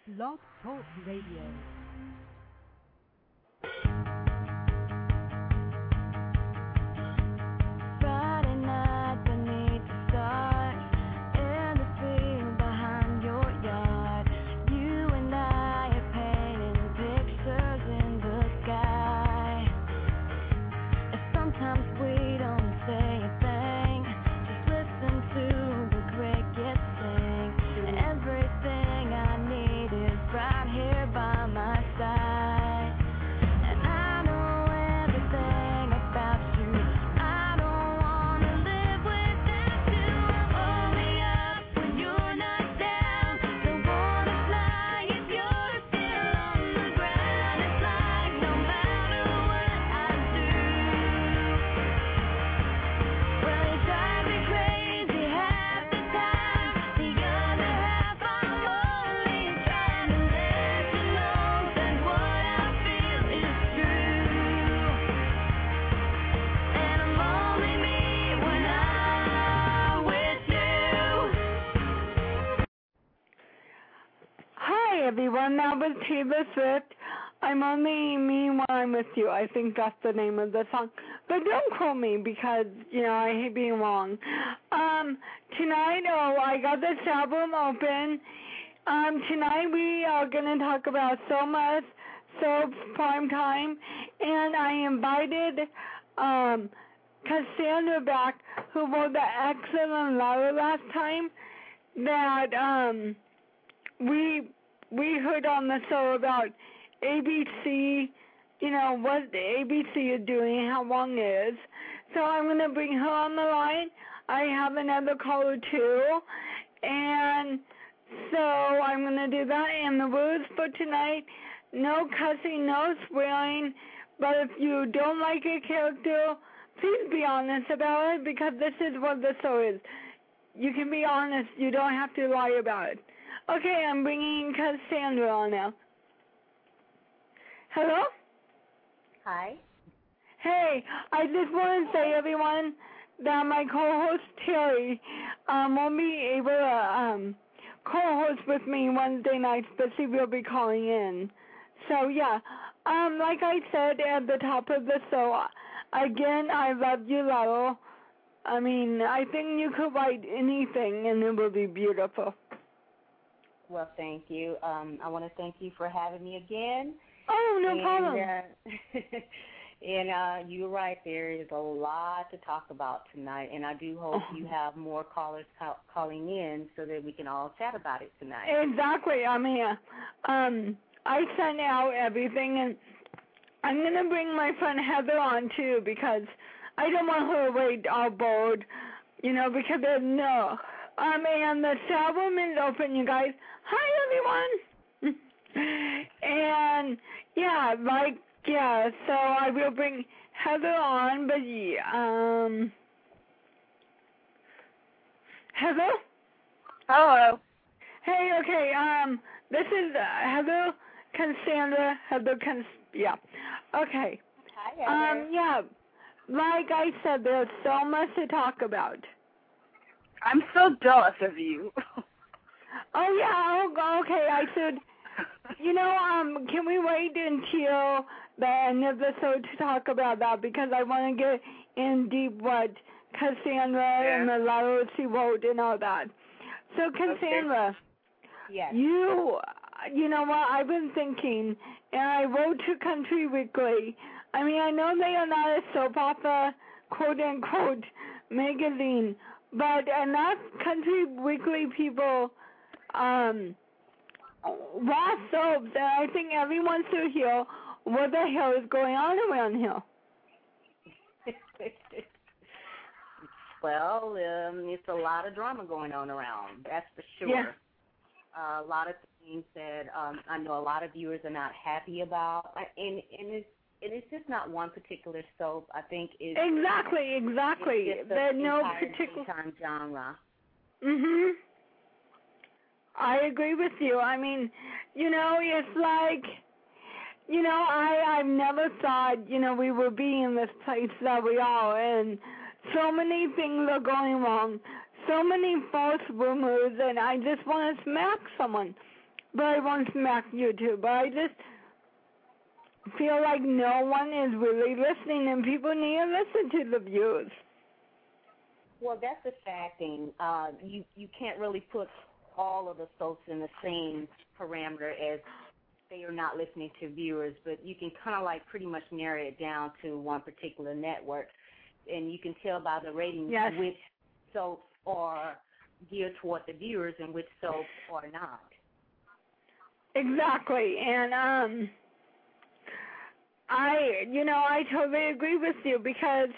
Blog Talk Radio. Friday night, beneath the stars, in the field behind your yard, you and I are painting pictures in the sky. And sometimes we don't say a thing, just listen to the crickets sing. And everything I need is right here by my side. And I know everything about you. I don't wanna live without you. Hold me up when you're not down. Don't wanna fly if you're still on the ground. It's like no matter what I do, well, you drive me crazy half the time. The other half I'm only trying to let you know that what I feel is true. And I'm only me when I'm with you. Hi everyone, that was Taylor Swift. I'm only me when I'm with you. I think that's the name of the song. But don't quote me because, I hate being wrong. Tonight, I got this album open. Tonight we are going to talk about So Much Soap's Prime Time. And I invited Cassandra back, who wrote the excellent letter last time that we heard on the show about ABC, what the ABC is doing, how long it is. So I'm going to bring her on the line. I have another caller too. And so I'm going to do that. And the rules for tonight, no cussing, no swearing. But if you don't like a character, please be honest about it because this is what the show is. You can be honest. You don't have to lie about it. Okay, I'm bringing Cassandra on now. Hello? Hi. Hey, I just want to say, everyone, that my co-host Terry won't be able to co-host with me Wednesday nights, but she will be calling in. So, yeah, like I said at the top of the show, again, I love you, Lalo. I mean, I think you could write anything and it will be beautiful. Well, thank you. I want to thank you for having me again. Oh, no problem. And you're right, there is a lot to talk about tonight, and I do hope you have more callers calling in so that we can all chat about it tonight. Exactly. I mean, I sent out everything, and I'm going to bring my friend Heather on, too, because I don't want her to wait all bored, because there's no. And the album is open, you guys. Hi, everyone. And, so I will bring Heather on, but, Heather? Hello. Hey, okay, this is Heather Cassandra, okay. Hi, Heather. Like I said, there's so much to talk about. I'm so jealous of you. Oh, yeah, okay, I said, can we wait until the end of the show to talk about that, because I want to get in deep what Cassandra and the letter she wrote and all that. So, Cassandra, Yes. you know what, I've been thinking, and I wrote to Country Weekly. I mean, I know they are not a soap opera, quote-unquote, magazine, but enough Country Weekly people watch soaps, and I think everyone should hear what the hell is going on around here. Well, it's a lot of drama going on around, that's for sure. Yeah. A lot of things that I know a lot of viewers are not happy about, and it's just not one particular soap. I think it's Exactly. It's just There's the no entire particular daytime genre. Mhm. I agree with you. I mean, it's like, I've never thought, we would be in this place that we are, and so many things are going wrong, so many false rumors, and I just want to smack someone. but I won't smack you too. But I just feel like no one is really listening, and people need to listen to the views. Well, that's the sad thing. You can't really put all of the folks in the same parameter as they are not listening to viewers, but you can kind of like pretty much narrow it down to one particular network, and you can tell by the ratings Yes. which soaps are geared toward the viewers and which soaps are not. Exactly, and I totally agree with you because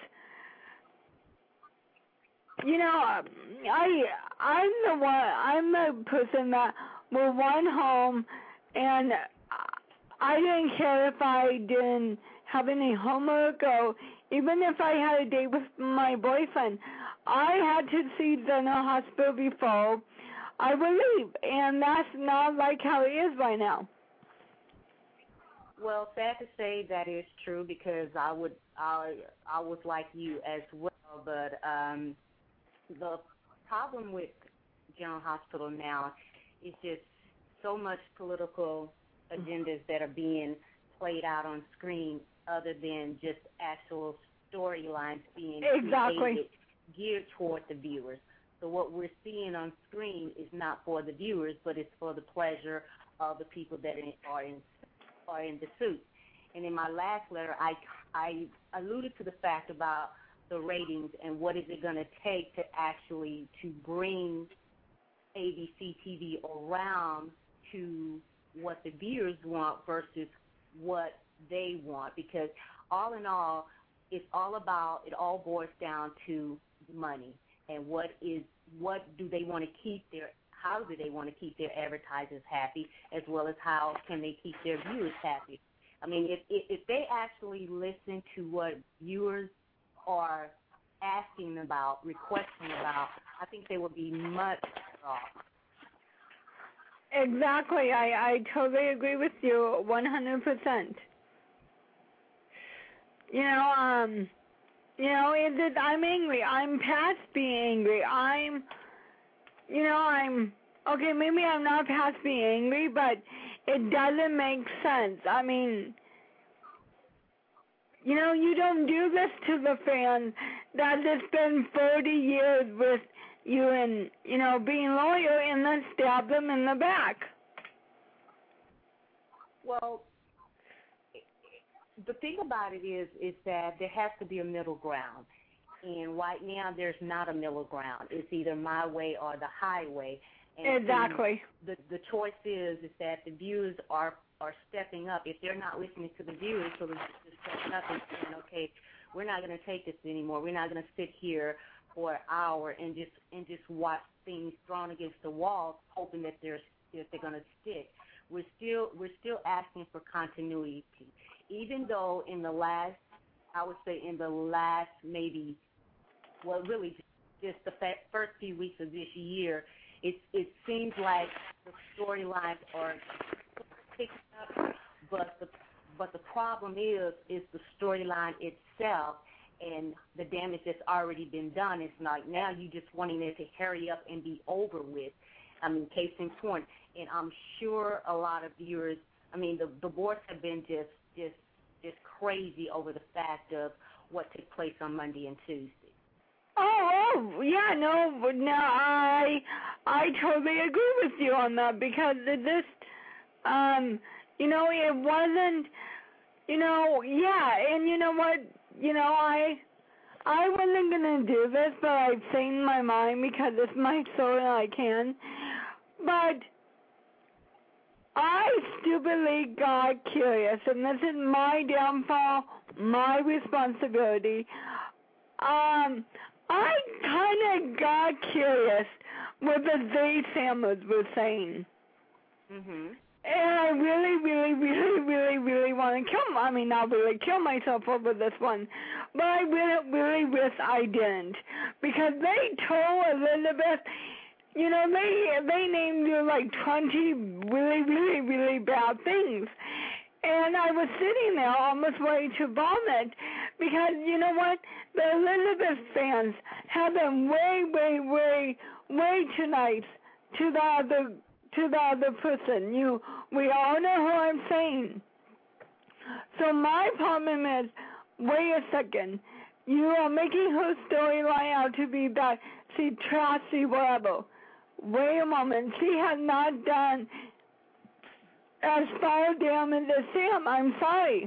I'm the person that will run home, and I didn't care if I didn't have any homework or even if I had a date with my boyfriend. I had to see General Hospital before I would leave, and that's not like how it is right now. Well, sad to say that is true because I was like you as well, but the problem with General Hospital now is just so much political agendas that are being played out on screen other than just actual storylines being created geared toward the viewers. So what we're seeing on screen is not for the viewers, but it's for the pleasure of the people that are in the suit. And in my last letter, I alluded to the fact about the ratings and what is it going to take to actually to bring ABC TV around to what the viewers want versus what they want, because all in all, it all boils down to money and how do they want to keep their advertisers happy, as well as how can they keep their viewers happy. I mean, if they actually listen to what viewers are asking about, requesting about, I think they would be much better off. Exactly. I totally agree with you 100%. I'm angry. I'm past being angry. Okay, maybe I'm not past being angry, but it doesn't make sense. I mean, you don't do this to the fans that has been 40 years with you and, being loyal, and then stab them in the back. Well, the thing about it is that there has to be a middle ground. And right now there's not a middle ground. It's either my way or the highway. And exactly. The choice is that the viewers are stepping up. If they're not listening to the viewers, so they're just stepping up and saying, okay, we're not going to take this anymore. We're not going to sit here for an hour and just watch things thrown against the wall, hoping that they're going to stick. We're still asking for continuity, even though in the last maybe, well, really just the first few weeks of this year, it seems like the storylines are picking up, but the problem is the storyline itself and the damage that's already been done. It's like now you just wanting it to hurry up and be over with. I mean, case in point, and I'm sure a lot of viewers, I mean, the boards have been just crazy over the fact of what took place on Monday and Tuesday. Oh, yeah, no, I totally agree with you on that because it wasn't, yeah, and you know what, I wasn't going to do this, but I've changed my mind because it's my story and I can, but I stupidly got curious, and this is my downfall, my responsibility. I kind of got curious what the they Sammers were saying. Mm-hmm. And I really want to not really kill myself over this one, but I really wish I didn't, because they told Elizabeth, they named you like 20 really bad things. And I was sitting there almost ready to vomit because, you know what, the Elizabeth fans have been way too nice to the other to the other person. We all know who I'm saying. So my problem is, wait a second, you are making her storyline out to be that she's trashy, whatever. Wait a moment, she has not done as far damage as Sam. I'm sorry.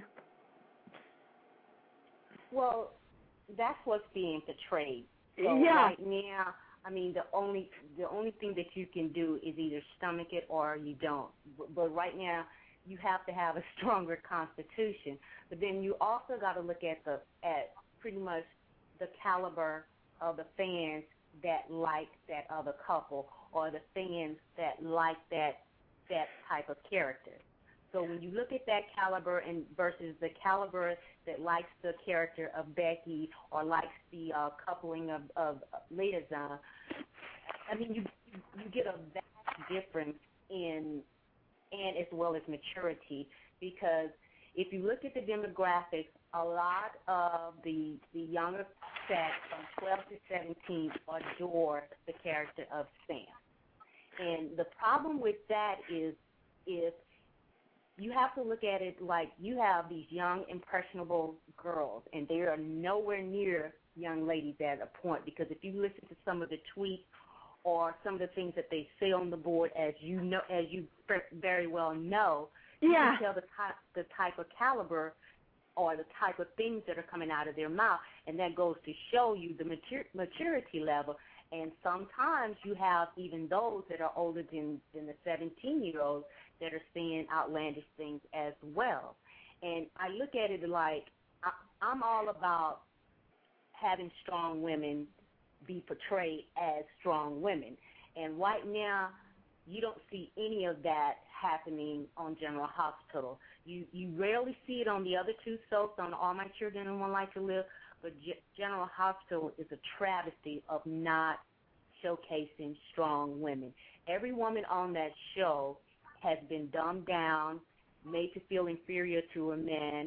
Well, that's what's being portrayed. So Yeah. right now, I mean, the only thing that you can do is either stomach it or you don't. But right now, you have to have a stronger constitution. But then you also got to look at pretty much the caliber of the fans that like that other couple, or the fans that like that type of character. So when you look at that caliber and versus the caliber that likes the character of Becky or likes the coupling of Liaison, I mean, you get a vast difference in and as well as maturity, because if you look at the demographics, a lot of the younger set from 12 to 17 adore the character of Sam. And the problem with that is you have to look at it like you have these young, impressionable girls, and they are nowhere near young ladies at a point, because if you listen to some of the tweets or some of the things that they say on the board, as you very well know, you can tell the type of caliber or the type of things that are coming out of their mouth, and that goes to show you the maturity level. And sometimes you have even those that are older than the 17-year-olds that are saying outlandish things as well. And I look at it like I'm all about having strong women be portrayed as strong women. And right now, you don't see any of that happening on General Hospital. You rarely see it on the other two soaps, on All My Children and One Life to Live, but General Hospital is a travesty of not showcasing strong women. Every woman on that show has been dumbed down, made to feel inferior to a man,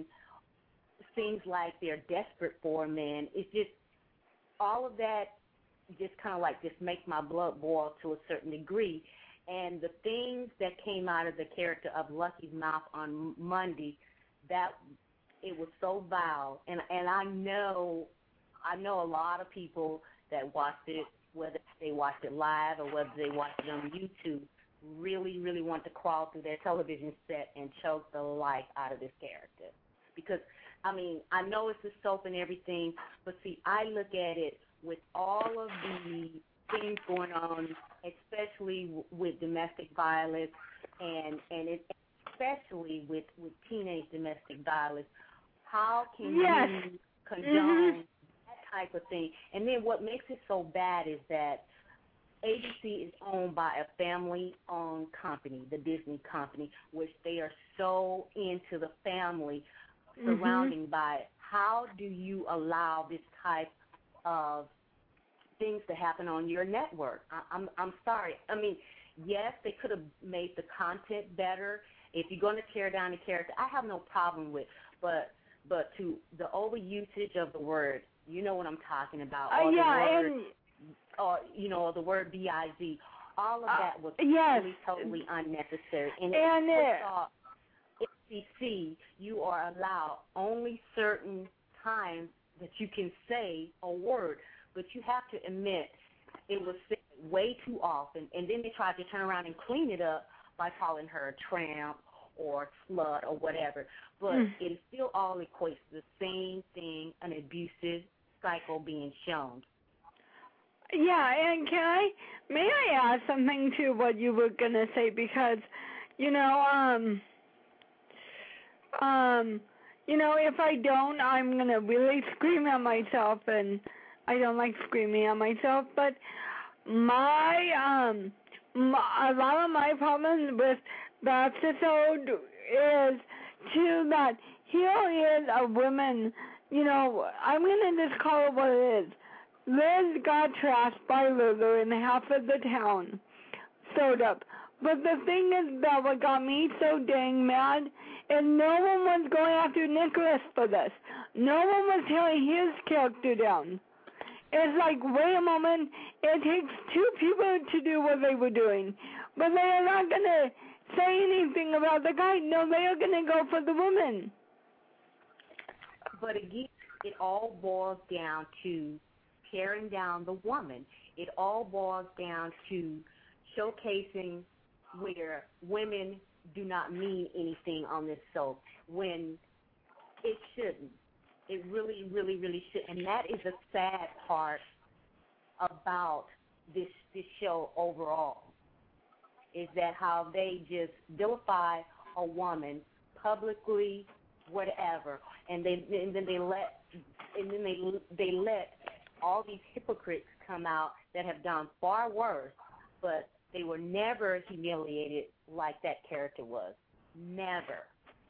seems like they're desperate for a man. It's just all of that just kind of like just makes my blood boil to a certain degree. And the things that came out of the character of Lucky's mouth on Monday, that it was so vile. And I know a lot of people that watched it, whether they watched it live or whether they watched it on YouTube, really, really want to crawl through their television set and choke the life out of this character. Because, I mean, I know it's a soap and everything, but see, I look at it with all of the things going on, especially with domestic violence and especially with teenage domestic violence. How can you condone that type of thing? And then what makes it so bad is that ABC is owned by a family-owned company, the Disney company, which they are so into the family surrounding by it. How do you allow this type of things to happen on your network? I'm sorry. I mean, yes, they could have made the content better. If you're going to tear down the character, I have no problem with, but to the overusage of the word, you know what I'm talking about, or the word B-I-Z, all of that was totally unnecessary. And FCC, you are allowed only certain times that you can say a word, but you have to admit it was said way too often, and then they tried to turn around and clean it up by calling her a tramp or slut or whatever. But it still all equates to the same thing, an abusive cycle being shown. Yeah, and may I add something to what you were going to say? Because, if I don't, I'm going to really scream at myself, and I don't like screaming at myself. But a lot of my problems with the episode is that here is a woman, I'm going to just call it what it is. Liz got trashed by Lulu and half of the town sewed up. But the thing is that what got me so dang mad is no one was going after Nicholas for this. No one was tearing his character down. It's like, wait a moment, it takes two people to do what they were doing. but they are not going to say anything about the guy. No, they are going to go for the woman. But again, it all boils down to tearing down the woman. It all boils down to showcasing where women do not mean anything on this show when it shouldn't. It really, really, really should. And that is the sad part about this show overall, is that how they just vilify a woman publicly, whatever, and then they let all these hypocrites come out that have done far worse, but they were never humiliated like that character was. Never.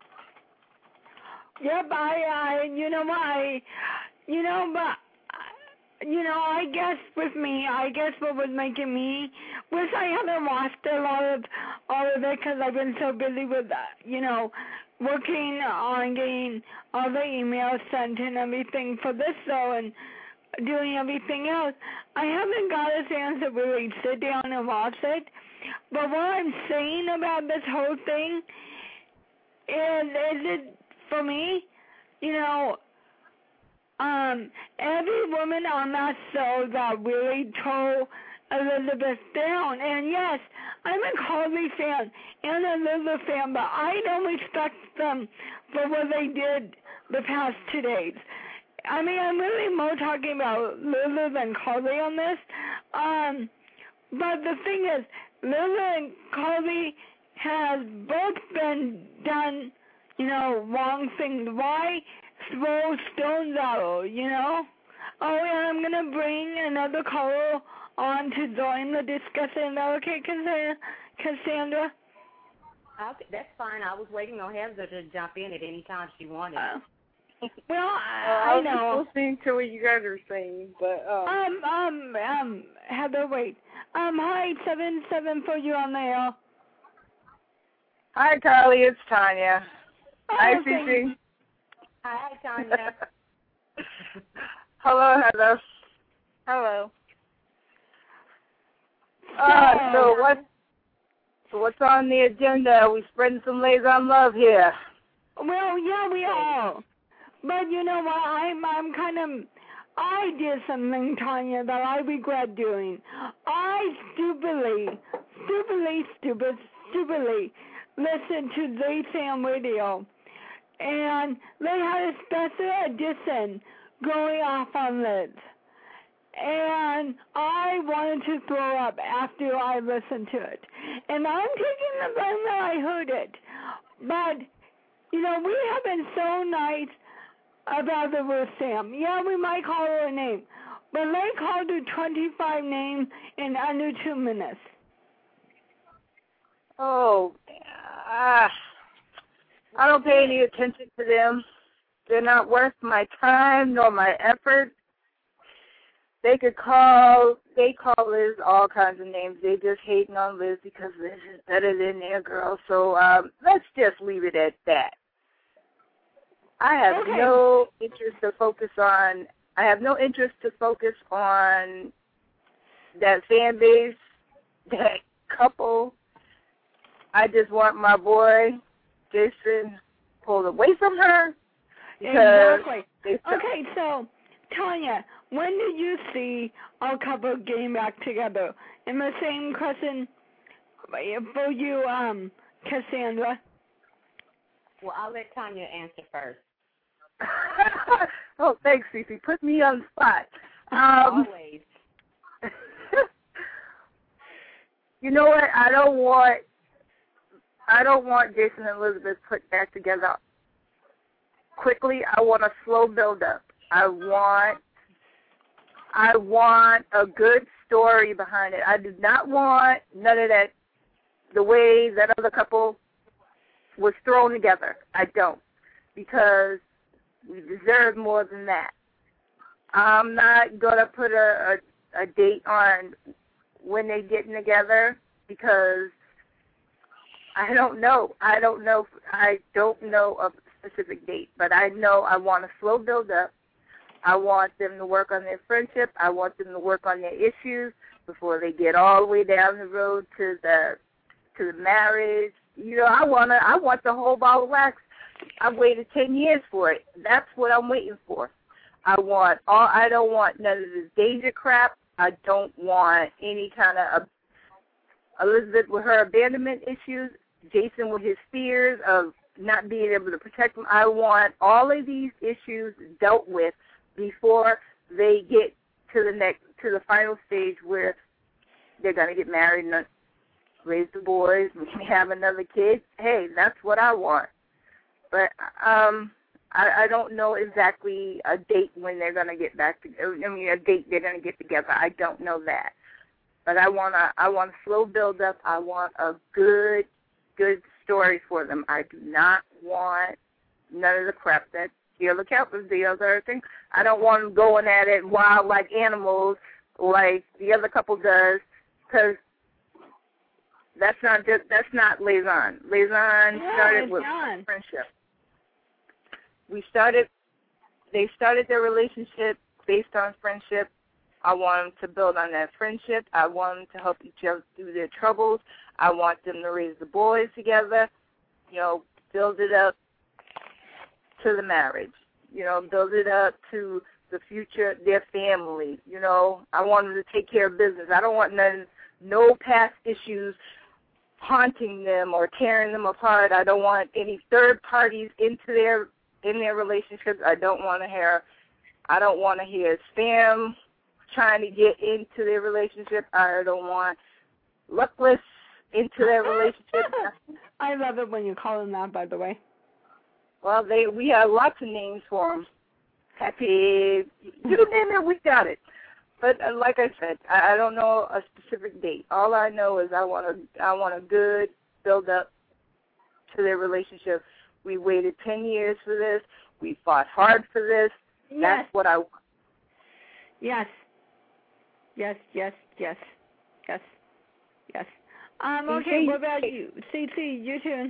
Yep, I guess with me, what was making me was I haven't watched a lot of all of it because I've been so busy with, working on getting all the emails sent and everything for this show and doing everything else. I haven't got a chance to really sit down and watch it. But what I'm saying about this whole thing is it, for me, every woman on that show that really tore Elizabeth down. And yes, I'm a Carly fan and a Elizabeth fan, but I don't respect them for what they did the past 2 days. I mean, I'm really more talking about Lulu than Carly on this. But the thing is, Lulu and Carly has both been done, wrong things. Why throw stones at her, Oh, and I'm going to bring another caller on to join the discussion. Is that okay, Cassandra? Okay, that's fine. I was waiting on Heather to jump in at any time she wanted. Well, I know. was listening to what you guys were saying, but Heather, wait. Hi, 774, you on the air. Hi, Carly. It's Tanya. Hi, okay. Cece. Hi, Tanya. Hello, Heather. Hello. So what's on the agenda? We spreading some liaison love here. Well, yeah, we are. But you know what? I did something, Tanya, that I regret doing. I stupidly listened to the Sam Radio, and they had a special edition going off on Liz. And I wanted to throw up after I listened to it. And I'm taking the blame that I heard it. But, we have been so nice about the Ruth Sam. Yeah, we might call her a name. But they called her 25 names in under 2 minutes. Oh, I don't pay any attention to them. They're not worth my time nor my effort. They call Liz all kinds of names. They just hating on Liz because Liz is better than their girl. So let's just leave it at that. I have no interest to focus on. I have no interest to focus on that fan base, that couple. I just want my boy Jason pulled away from her. Exactly. Okay, so Tanya, when did you see our couple getting back together? And the same question for you, Cassandra. Well, I'll let Tanya answer first. Oh, thanks, Cece. Put me on the spot. Always. You know what? I don't want Jason and Elizabeth put back together quickly. I want a slow build up. I want a good story behind it. I do not want none of that, the way that other couple was thrown together. I don't, because we deserve more than that. I'm not going to put a date on when they're getting together because I don't know. I don't know a specific date, but I know I want a slow build up. I want them to work on their friendship. I want them to work on their issues before they get all the way down the road to the to the marriage. You know, I want the whole ball of wax. I've waited 10 years for it. That's what I'm waiting for. I don't want none of this Deja crap. I don't want any kind of Elizabeth with her abandonment issues, Jason with his fears of not being able to protect him. I want all of these issues dealt with before they get to the final stage where they're going to get married and raise the boys, maybe have another kid. Hey, that's what I want. But I don't know exactly a date when they're going to get back together. I mean, a date they're going to get together. I don't know that. But I want a slow build up. I want a good story for them. I do not want none of the crap that Look Out was the other thing. I don't want them going at it wild like animals like the other couple does, because that's not liaison. Liaison started with friendship. They started their relationship based on friendship. I want them to build on that friendship. I want them to help each other through their troubles. I want them to raise the boys together, build it up to the marriage, build it up to the future, their family. I want them to take care of business. I don't want no past issues haunting them or tearing them apart. I don't want any third parties in their relationships. I don't want to hear spam trying to get into their relationship. I don't want luckless into their relationship. I love it when you call them that, by the way. Well, we have lots of names for them. Happy, you name it, we got it. But like I said, I don't know a specific date. All I know is I want a good build up to their relationship. We waited 10 years for this. We fought hard for this. Yes. That's what I want. Yes. Okay, what about you? CC, you too.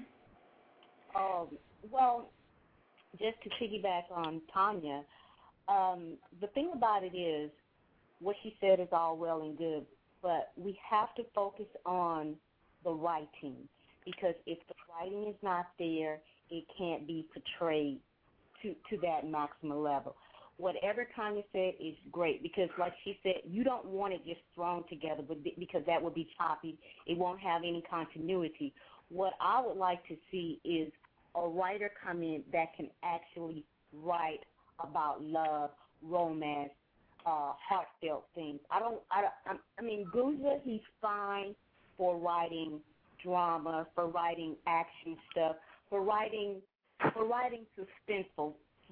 Well, just to piggyback on Tanya, the thing about it is, what she said is all well and good, but we have to focus on the writing, because if the writing is not there, it can't be portrayed to that maximum level. Whatever Tanya said is great, because like she said, you don't want it just thrown together, because that would be choppy. It won't have any continuity. What I would like to see is a writer come in that can actually write about love, romance, heartfelt things. I mean, Guza, he's fine for writing drama, for writing action stuff, for writing suspenseful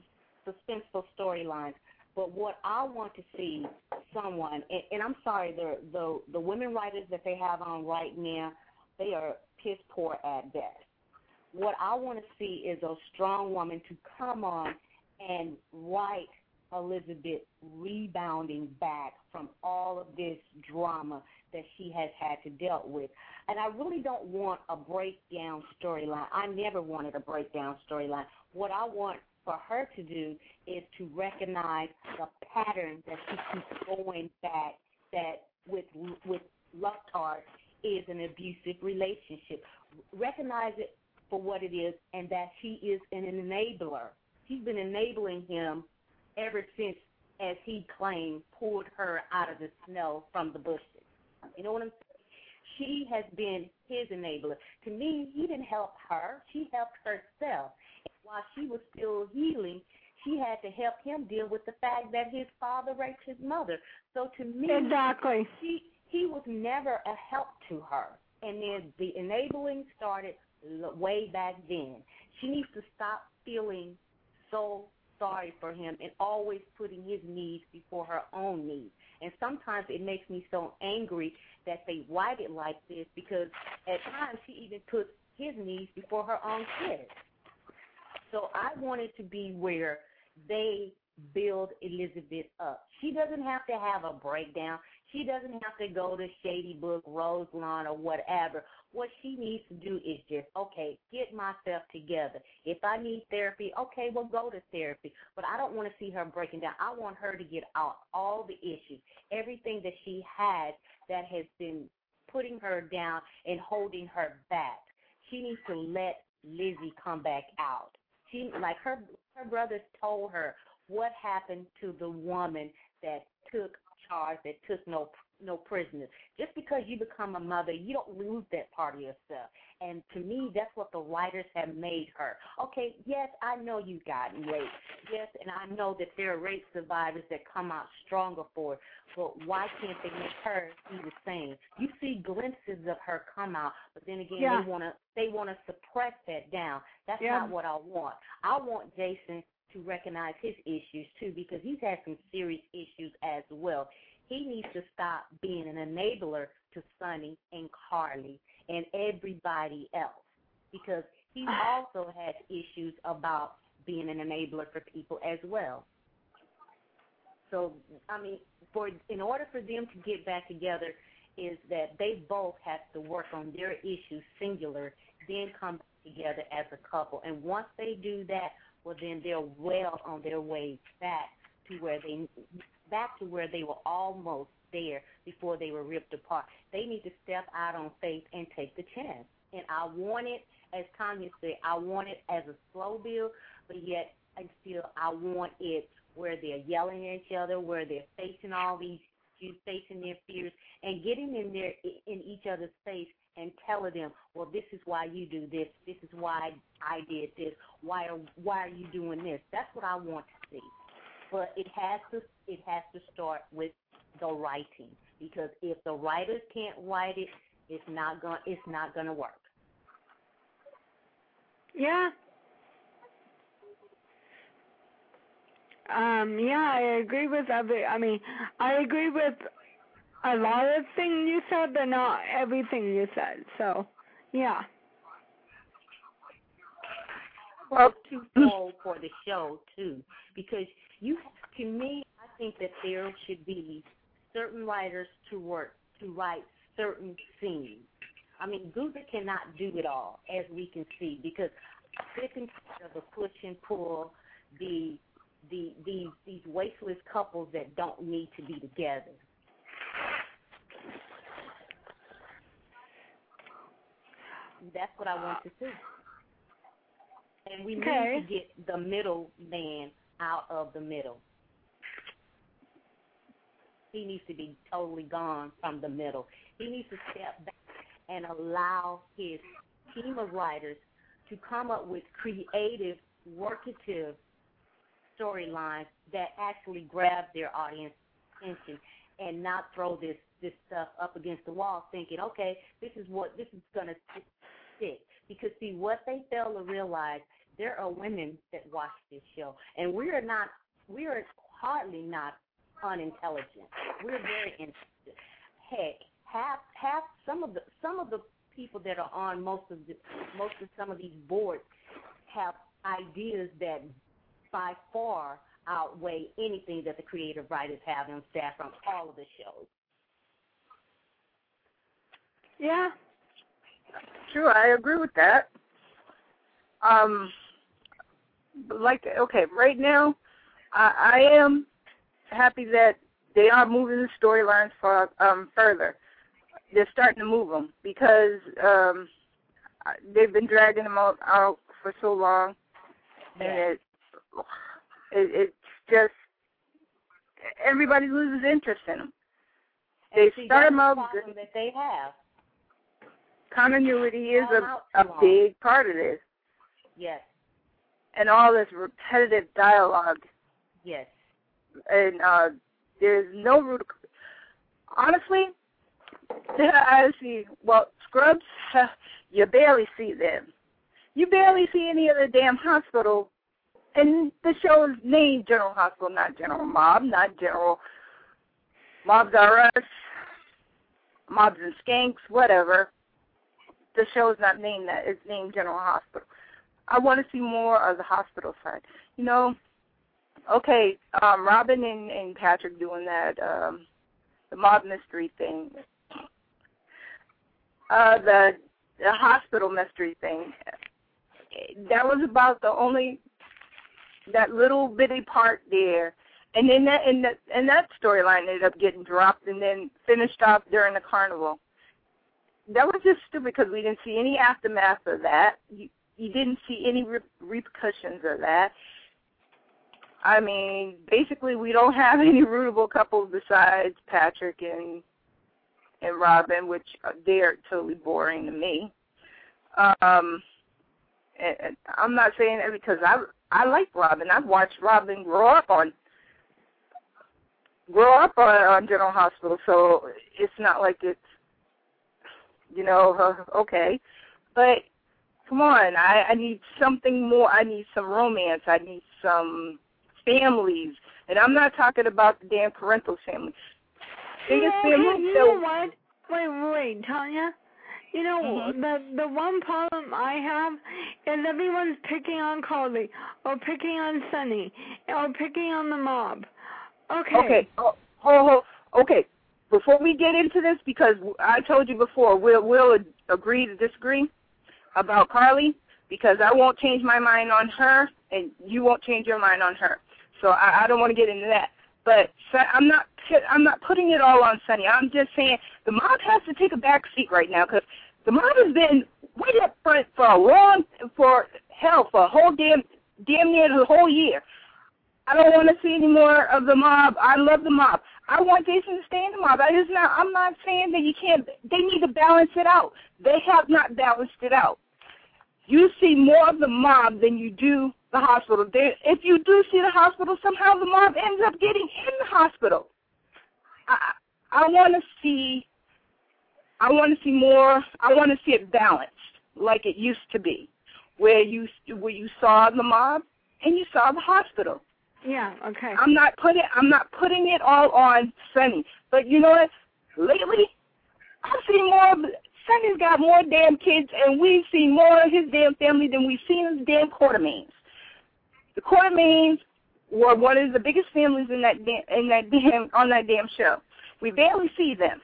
storylines. But what I want to see someone, and I'm sorry, the women writers that they have on right now, they are piss poor at best. What I want to see is a strong woman to come on and write Elizabeth rebounding back from all of this drama that she has had to deal with. And I really don't want a breakdown storyline. I never wanted a breakdown storyline. What I want for her to do is to recognize the pattern that she keeps going back, that with Lockhart is an abusive relationship. Recognize it for what it is, and that she is an enabler. She's been enabling him ever since, as he claimed, pulled her out of the snow from the bushes. You know what I'm saying? She has been his enabler. To me, he didn't help her. She helped herself. And while she was still healing, she had to help him deal with the fact that his father raped his mother. So to me, exactly, he was never a help to her. And then the enabling started way back then. She needs to stop feeling so sorry for him and always putting his needs before her own needs. And sometimes it makes me so angry that they write it like this, because at times she even puts his needs before her own kids. So I want it to be where they build Elizabeth up. She doesn't have to have a breakdown. She doesn't have to go to Shady Brook, Roselawn, or whatever. What she needs to do is just, okay, get myself together. If I need therapy, okay, well, go to therapy. But I don't want to see her breaking down. I want her to get out all the issues, everything that she had that has been putting her down and holding her back. She needs to let Lizzie come back out. She, like her brothers told her what happened to the woman that took charge, that took no prisoners. Just because you become a mother, you don't lose that part of yourself. And to me, that's what the writers have made her. Okay, yes, I know you got raped. Yes, and I know that there are rape survivors that come out stronger for it. But why can't they make her be the same? You see glimpses of her come out, but then again, they wanna suppress that down. That's not what I want. I want Jason to recognize his issues too, because he's had some serious issues as well. He needs to stop being an enabler to Sonny and Carly and everybody else, because he also has issues about being an enabler for people as well. So, I mean, in order for them to get back together is that they both have to work on their issues singular, then come together as a couple. And once they do that, well, then they're well on their way back to where they were almost there before they were ripped apart. They need to step out on faith and take the chance. And I want it, as Tanya said, I want it as a slow build, but yet I want it where they're yelling at each other, where they're facing all these issues, facing their fears, and getting in each other's face and telling them, well, this is why you do this. This is why I did this. Why are you doing this? That's what I want to see. But it has to start with the writing, because if the writers can't write it, it's not gonna work. Yeah. I agree with I agree with a lot of things you said, but not everything you said. So, yeah. Well, twofold for the show too, because to me, I think that there should be certain writers to write certain scenes. I mean, Guga cannot do it all, as we can see, because sick and tired of the push and pull, these wasteless couples that don't need to be together. That's what I want to see. And we need to get the middle man out of the middle. He needs to be totally gone from the middle. He needs to step back and allow his team of writers to come up with creative, workative storylines that actually grab their audience attention, and not throw this stuff up against the wall thinking, okay, this is going to stick. Because, see, what they fail to realize, there are women that watch this show, and we are hardly not unintelligent. We're very intelligent. Heck, half some of the people that are on most of some of these boards have ideas that by far outweigh anything that the creative writers have on staff from all of the shows. Yeah, true. I agree with that. Right now, I am happy that they are moving the storylines further. They're starting to move them, because they've been dragging them out for so long, and it's just everybody loses interest in them. They start them out good. That they have. Continuity is a big part of this. Yes. And all this repetitive dialogue. Yes. And there's no root. Honestly, I see. Well, Scrubs, you barely see them. You barely see any of the damn hospital. And the show is named General Hospital, not General Mob, not General Mobs R Us, Mobs and Skanks, whatever. The show is not named that. It's named General Hospital. I want to see more of the hospital side. You know, okay, Robin and Patrick doing that, the mob mystery thing. The hospital mystery thing. That was about the only, that little bitty part there. And then that storyline ended up getting dropped and then finished off during the carnival. that was just stupid because we didn't see any aftermath of that. You didn't see any repercussions of that. I mean, basically, we don't have any rootable couples besides Patrick and Robin, which they're totally boring to me. And I'm not saying that because I like Robin. I've watched Robin grow up on General Hospital, so it's not like it's, okay. But come on, I need something more. I need some romance. I need some families, and I'm not talking about the damn parental family. Biggest family. You know what? Wait, Tanya. You know, the one problem I have is everyone's picking on Carly or picking on Sunny or picking on the mob. Okay. Okay. Before we get into this, because I told you before, we'll agree to disagree about Carly, because I won't change my mind on her, and you won't change your mind on her. So I don't want to get into that. But I'm not putting it all on Sunny. I'm just saying the mob has to take a back seat right now, because the mob has been way up front for a whole damn near the whole year. I don't want to see any more of the mob. I love the mob. I want Jason to stay in the mob. I'm not saying that you can't. They need to balance it out. They have not balanced it out. You see more of the mob than you do the hospital. If you do see the hospital, somehow the mob ends up getting in the hospital. I want to see more. I want to see it balanced, like it used to be, where you saw the mob and you saw the hospital. Yeah. Okay. I'm not putting it all on Sunny, but you know what? Lately, I've seen more of. Sunny's got more damn kids, and we've seen more of his damn family than we've seen his damn Quartermains. The Quartermains were one of the biggest families on that damn show. We barely see them.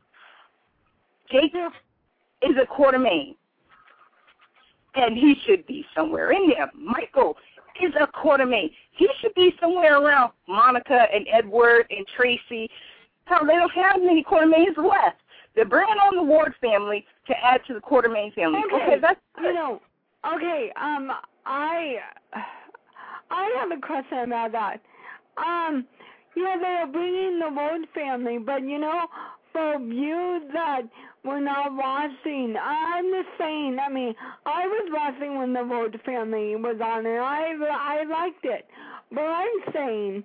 Jacob is a Quartermain, and he should be somewhere in there. Michael is a Quartermain. He should be somewhere around Monica and Edward and Tracy. Hell, they don't have many Quartermains left. They're bringing on the Ward family to add to the Quartermain family. Okay, that's Okay, I have a question about that. They're bringing the Ward family, but for you that were not watching, I'm just saying. I mean, I was watching when the Ward family was on, and I liked it. But I'm saying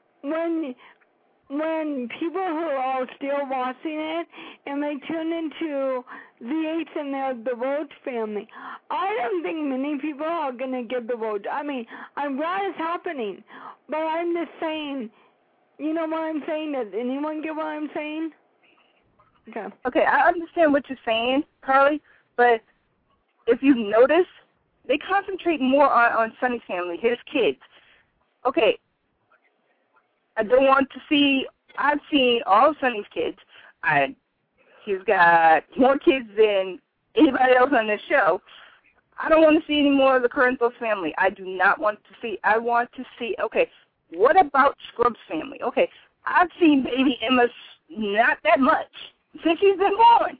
when people who are still watching it and they tune into VH and the Rhodes family, I don't think many people are going to get the Rhodes. I mean, I'm glad it's happening, but I'm just saying, you know what I'm saying? Does anyone get what I'm saying? Okay, I understand what you're saying, Carly, but if you notice, they concentrate more on Sunny's family, his kids. Okay, I don't want to see. I've seen all of Sunny's kids. He's got more kids than anybody else on this show. I don't want to see any more of the Corinthos family. I do not want to see. I want to see. Okay, what about Scrubs family? Okay, I've seen baby Emma not that much since she's been born.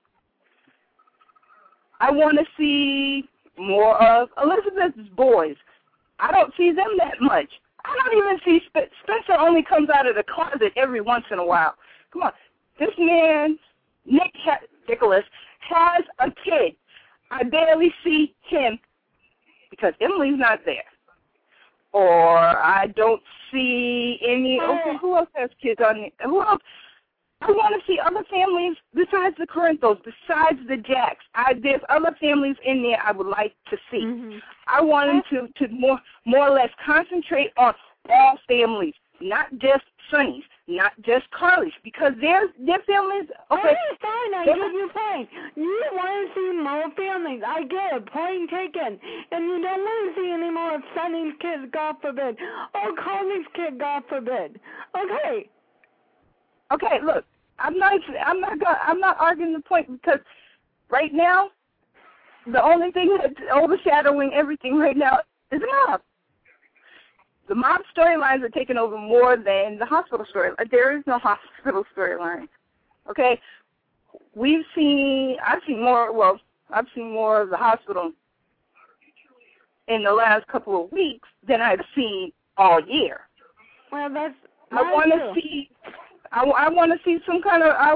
I want to see more of Elizabeth's boys. I don't see them that much. I don't even see Spencer. Only comes out of the closet every once in a while. Come on, this man, Nicholas, has a kid. I barely see him because Emily's not there, or I don't see any. Okay, who else has kids on it? Who else? I want to see other families besides the Corinthos, besides the Jacks. There's other families in there I would like to see. Mm-hmm. I want them to more or less concentrate on all families, not just Sunny's, not just Carly's, because their families. Okay, fine. I give you point. You want to see more families. I get it. Point taken. And you don't want to see any more of Sunny's kids, God forbid, or Carly's kid, God forbid. Okay. Okay, look, I'm not arguing the point, because right now, the only thing that's overshadowing everything right now is the mob. The mob storylines are taking over more than the hospital storyline. There is no hospital storyline. Okay, I've seen more of the hospital in the last couple of weeks than I've seen all year. Well, that's I want to see. I want to see some kind of.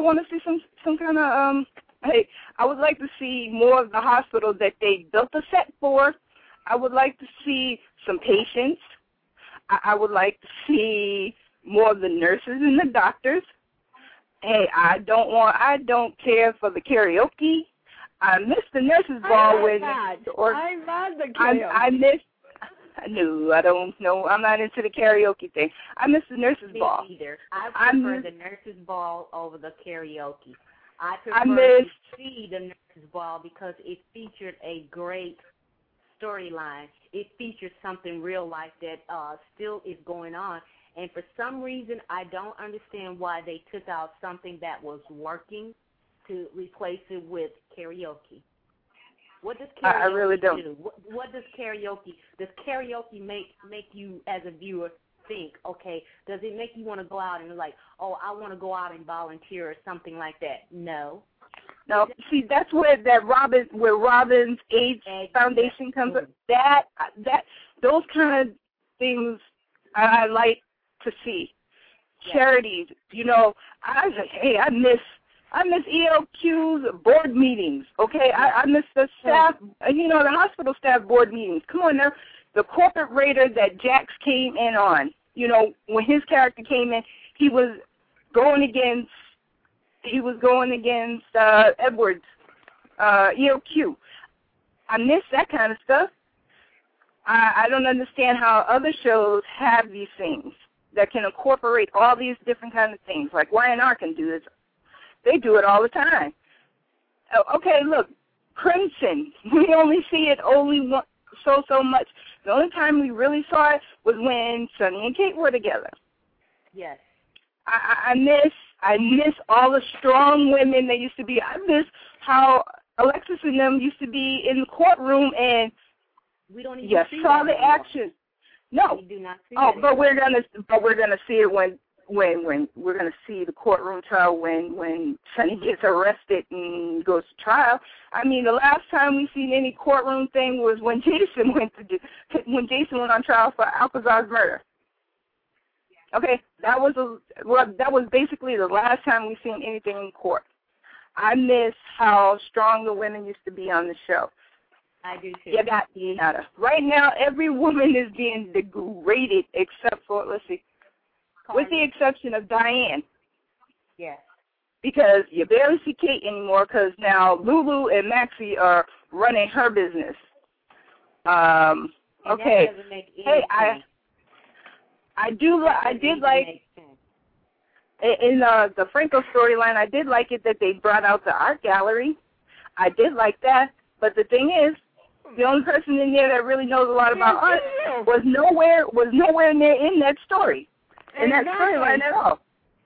Hey, I would like to see more of the hospital that they built a set for. I would like to see some patients. I would like to see more of the nurses and the doctors. Hey, I don't care for the karaoke. I miss the nurses' ball when. I love the karaoke. No, I don't know. I'm not into the karaoke thing. I miss the nurses' ball. Either. I prefer the nurses' ball over the karaoke. I prefer to see the nurses' ball because it featured a great storyline. It featured something real life that still is going on. And for some reason, I don't understand why they took out something that was working to replace it with karaoke. What does karaoke I really don't. do? What does karaoke? Does karaoke make you as a viewer think? Okay, does it make you want to go out and like, oh, I want to go out and volunteer or something like that? No. No. See, that's where Robin's AIDS Foundation comes in. That those kind of things I like to see. Yeah. Charities, I say, hey, I miss ELQ's board meetings, okay? I miss the staff, the hospital staff board meetings. Come on now. The corporate raider that Jax came in on, when his character came in, he was going against Edwards, ELQ. I miss that kind of stuff. I don't understand how other shows have these things that can incorporate all these different kinds of things, like Y&R can do this. They do it all the time. Okay, look, Crimson. We only see it so much. The only time we really saw it was when Sonny and Kate were together. Yes. I miss all the strong women that used to be. I miss how Alexis and them used to be in the courtroom and we don't even see saw that the action. No. We do not see that. But we're gonna see it when we're going to see the courtroom trial when Sonny gets arrested and goes to trial. I mean, the last time we seen any courtroom thing was when Jason went on trial for Alcazar's murder. Okay, that was basically the last time we seen anything in court. I miss how strong the women used to be on the show. I do too. You got nada. Right now, every woman is being degraded except for, let's see, with the exception of Diane. Yes. Because you barely see Kate anymore because now Lulu and Maxie are running her business. Okay. That doesn't make any hey, sense. I did like in the Franco storyline, I did like it that they brought out the art gallery. I did like that. But the thing is, the only person in there that really knows a lot about art was nowhere near in that story. In that storyline at all.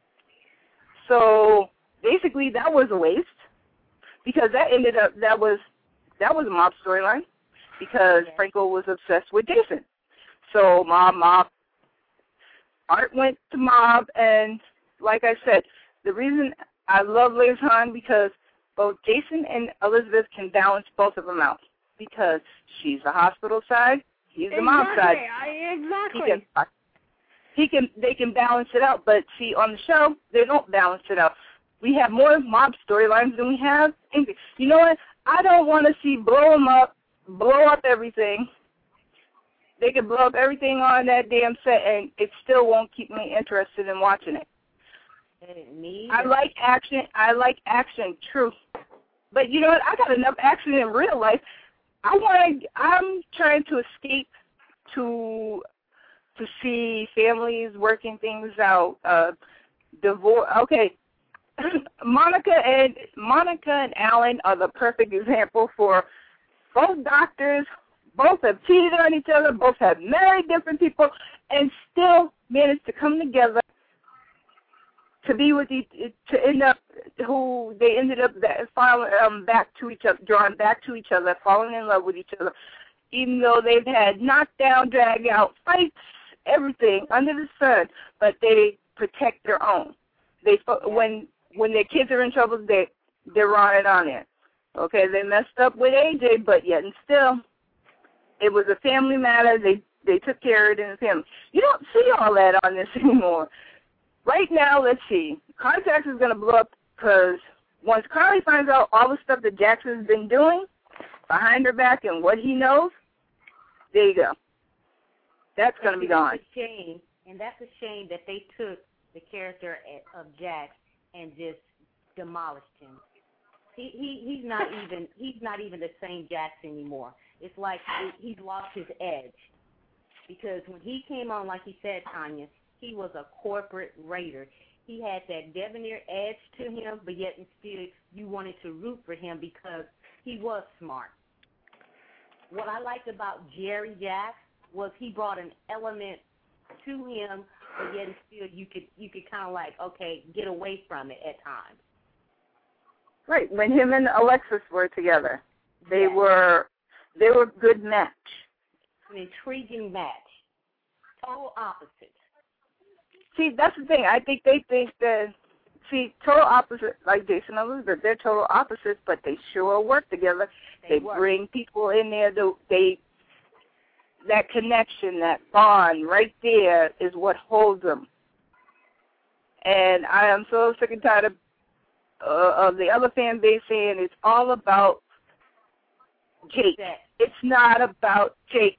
So basically, that was a waste because that was a mob storyline because Franco was obsessed with Jason. So mob art went to mob, and like I said, the reason I love Liz Hahn because both Jason and Elizabeth can balance both of them out because she's the hospital side, he's the mob side. Exactly. They can balance it out, but see, on the show, they don't balance it out. We have more mob storylines than we have anything. You know what? I don't want to see blow up everything. They can blow up everything on that damn set, and it still won't keep me interested in watching it. I like action, true. But you know what? I got enough action in real life. I'm trying to escape to see families working things out. Divorce. Okay, Monica and Alan are the perfect example for both doctors. Both have cheated on each other. Both have married different people, and still managed to come together to be with to end up who they ended up back to each other, drawn back to each other, falling in love with each other, even though they've had knockdown, drag out fights, everything under the sun, but they protect their own. When their kids are in trouble, Deron and on there. Okay, they messed up with AJ, but yet and still, it was a family matter. They took care of it in the family. You don't see all that on this anymore. Right now, let's see. Contact is going to blow up because once Carly finds out all the stuff that Jackson's been doing behind her back and what he knows, there you go. That's going to be gone. That's a shame, and that's a shame that they took the character of Jax and just demolished him. He's not even the same Jax anymore. It's like he's lost his edge. Because when he came on, like he said, Tanya, he was a corporate raider. He had that debonair edge to him, but yet and still you wanted to root for him because he was smart. What I liked about Jerry Jax was he brought an element to him, but yet and still you could kind of like, okay, get away from it at times. Right. When him and Alexis were together, they were a good match. An intriguing match. Total opposites. See, that's the thing. I think they think that, total opposites, like Jason and Elizabeth, they're total opposites, but they sure work together. They bring people in there. That connection, that bond right there is what holds them. And I am so sick and tired of the other fan base saying it's all about Jake. It's not about Jake.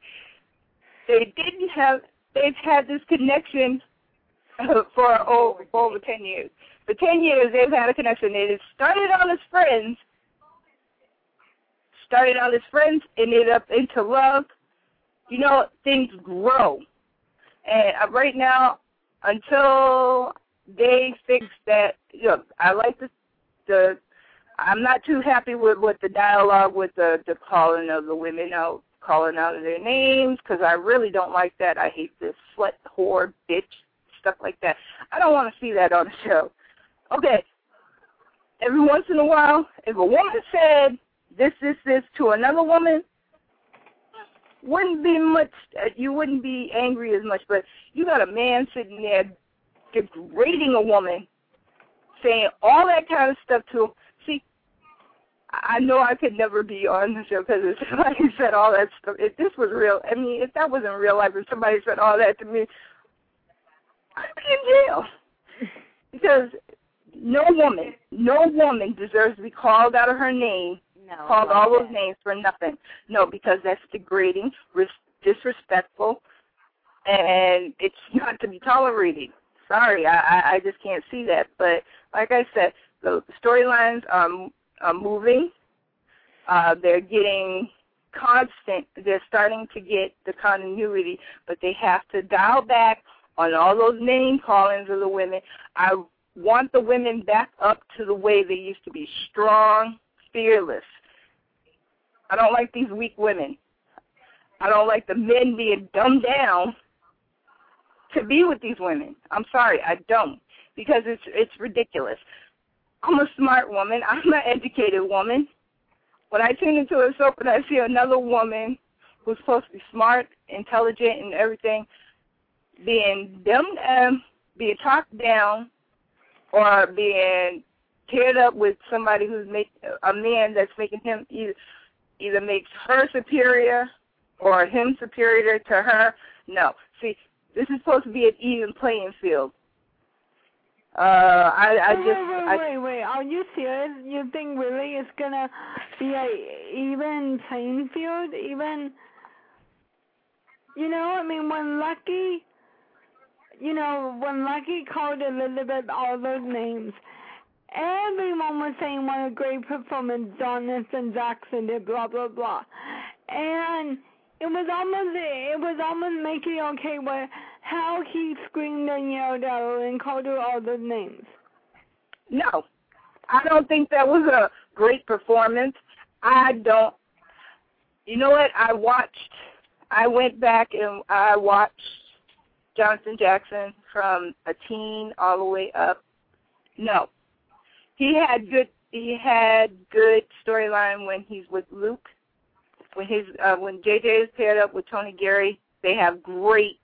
They've had this connection for over 10 years. For 10 years, they've had a connection. They started out as friends, ended up into love. You know, things grow. And right now, until they fix that, I like I'm not too happy with what the dialogue with the calling of the women out, calling out of their names, because I really don't like that. I hate this slut, whore, bitch, stuff like that. I don't want to see that on the show. Okay, every once in a while, if a woman said this to another woman, wouldn't be much. You wouldn't be angry as much, but you got a man sitting there degrading a woman, saying all that kind of stuff to him. See, I know I could never be on the show because if somebody said all that stuff, if this was real, I mean, if that wasn't real life, if somebody said all that to me, I'd be in jail. Because no woman deserves to be called out of her name, called all those names for nothing. No, because that's degrading, disrespectful, and it's not to be tolerated. Sorry, I just can't see that. But like I said, the storylines are moving. They're getting constant. They're starting to get the continuity, but they have to dial back on all those name callings of the women. I want the women back up to the way they used to be, strong, fearless. I don't like these weak women. I don't like the men being dumbed down to be with these women. I'm sorry, I don't, because it's ridiculous. I'm a smart woman. I'm an educated woman. When I tune into a soap and I see another woman who's supposed to be smart, intelligent, and everything being dumbed, being talked down, or being paired up with somebody who's a man that's making him either makes her superior or him superior to her. No. See, this is supposed to be an even playing field. Wait. Are you serious? You think really it's going to be an even playing field? Even, when Lucky called Elizabeth all those names, everyone was saying what a great performance Jonathan Jackson did, blah, blah, blah. And it was almost making okay with how he screamed and yelled at her and called her all those names. No, I don't think that was a great performance. I don't. You know what? I went back and I watched Jonathan Jackson from a teen all the way up. No. He had good storyline when he's with Luke. When JJ is paired up with Tony Gary, they have great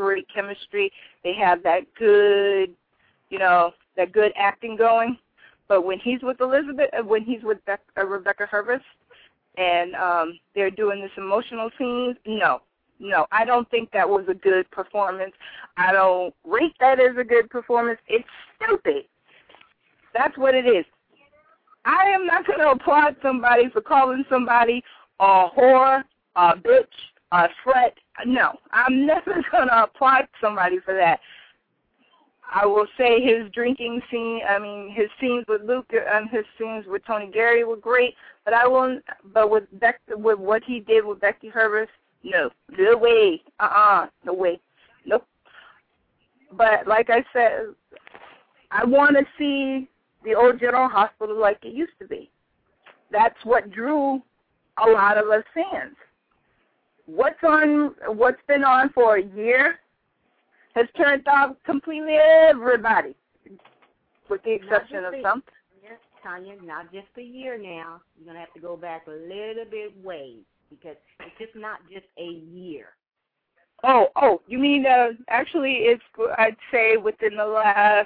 chemistry. They have that good acting going. But when he's with Rebecca Herbst, and they're doing this emotional scenes, no, I don't think that was a good performance. I don't rate that as a good performance. It's stupid. That's what it is. I am not going to applaud somebody for calling somebody a whore, a bitch, a slut. No, I'm never going to applaud somebody for that. I will say his drinking scene, his scenes with Luke and his scenes with Tony Gary were great, but with what he did with Becky Herbst, no way, no way, nope. But like I said, I want to see the old General Hospital like it used to be. That's what drew a lot of us fans. What's been on for a year has turned off completely everybody, with the exception of some. Yes, Tanya, not just a year now. You're going to have to go back a little bit ways, because it's just not just a year. Oh, you mean, actually, it's, I'd say, within the last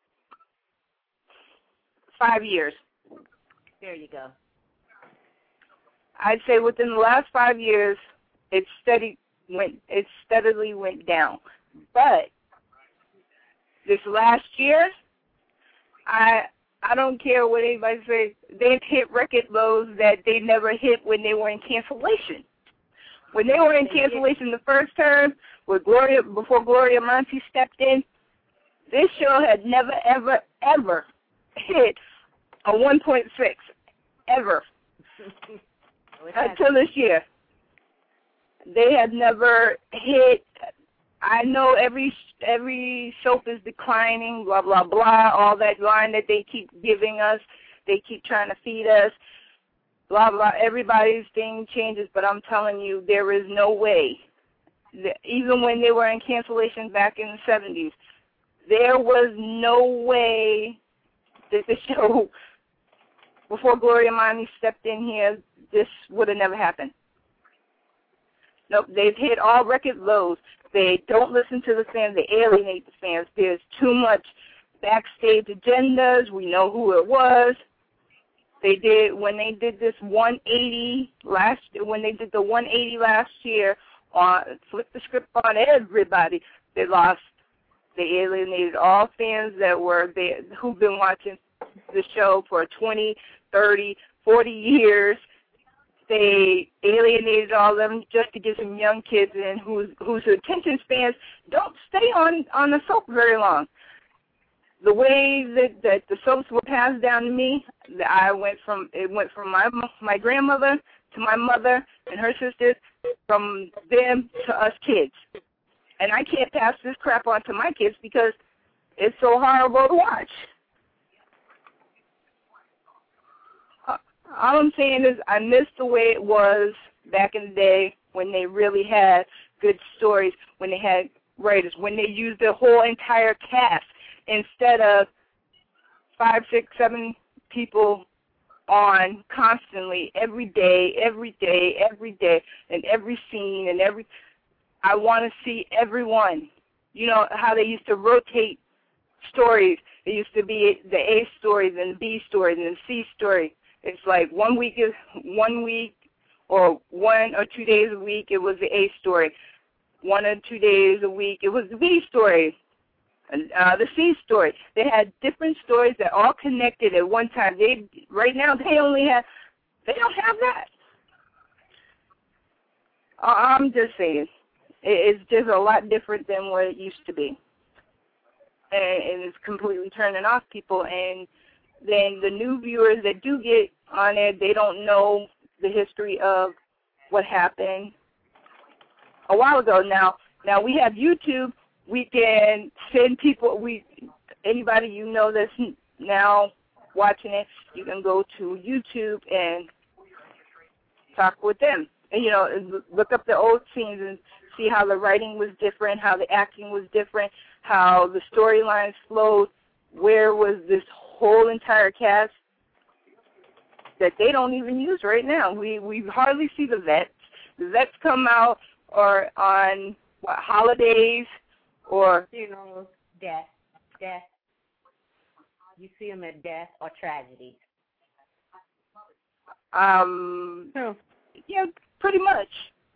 5 years. There you go. I'd say within the last 5 years, it steadily went down. But this last year, I don't care what anybody says, they've hit record lows that they never hit when they were in cancellation. When they were in cancellation the first term, before Gloria Monty stepped in, this show had never, ever, ever hit a 1.6, ever, until this year. They had never hit. I know every soap is declining, blah, blah, blah, all that line that they keep giving us. They keep trying to feed us, blah, blah. Everybody's thing changes, but I'm telling you, there is no way. Even when they were in cancellation back in the 70s, there was no way that the show, before Gloria Monty stepped in here, this would have never happened. Nope, they've hit all record lows. They don't listen to the fans. They alienate the fans. There's too much backstage agendas. We know who it was. When they did this 180 when they did the 180 last year, flipped the script on everybody. They alienated all fans who've been watching the show for 20, 30, 40 years. They alienated all of them just to get some young kids in whose attention spans don't stay on the soap very long. The way that the soaps were passed down to me, it went from my grandmother to my mother and her sisters, from them to us kids. And I can't pass this crap on to my kids because it's so horrible to watch. All I'm saying is I miss the way it was back in the day when they really had good stories, when they had writers, when they used the whole entire cast instead of 5, 6, 7 people on constantly every day, and every scene and every. I want to see everyone. You know how they used to rotate stories. It used to be the A stories and the B stories and the C story. It's like 1 week or 1 or 2 days a week it was the A story. 1 or 2 days a week it was the B story. And the C story. They had different stories that all connected at one time. Right now they don't have that. I'm just saying, it's just a lot different than what it used to be, and it's completely turning off people. And then the new viewers that do get on it, they don't know the history of what happened a while ago. Now we have YouTube. We can send people, anybody you know that's now watching it, you can go to YouTube and talk with them. And, look up the old scenes and see how the writing was different, how the acting was different, how the storylines flowed, where was this whole entire cast that they don't even use right now. We hardly see the vets. The vets come out or on holidays or funerals, death. You see them at death or tragedy. So, Yeah, pretty much.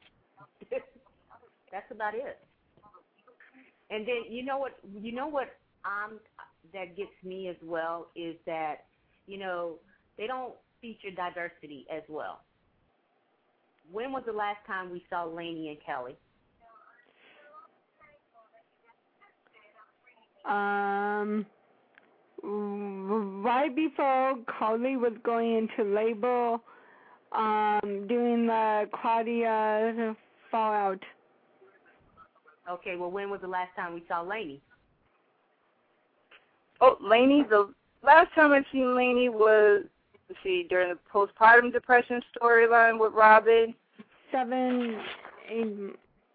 That's about it. And then you know what that gets me as well is that, they don't feature diversity as well. When was the last time we saw Lainey and Kelly? Right before Carly was going into labor, doing the Claudia fallout. Okay, well, when was the last time we saw Lainey? Oh, Lainey, the last time I seen Lainey was, during the postpartum depression storyline with Robin. 7, 8.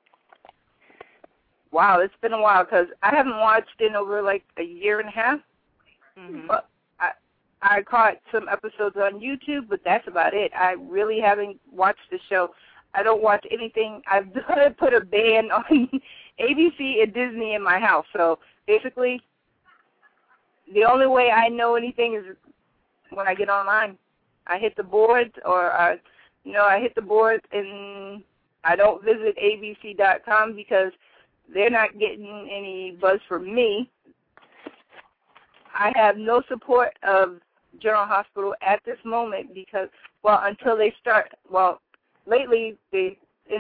Wow, it's been a while because I haven't watched in over like a year and a half. Mm-hmm. But I caught some episodes on YouTube, but that's about it. I really haven't watched the show. I don't watch anything. I've put a ban on ABC and Disney in my house. So basically, the only way I know anything is when I get online. I hit the boards, or I hit the boards, and I don't visit abc.com because they're not getting any buzz from me. I have no support of General Hospital at this moment because, until they start, lately, since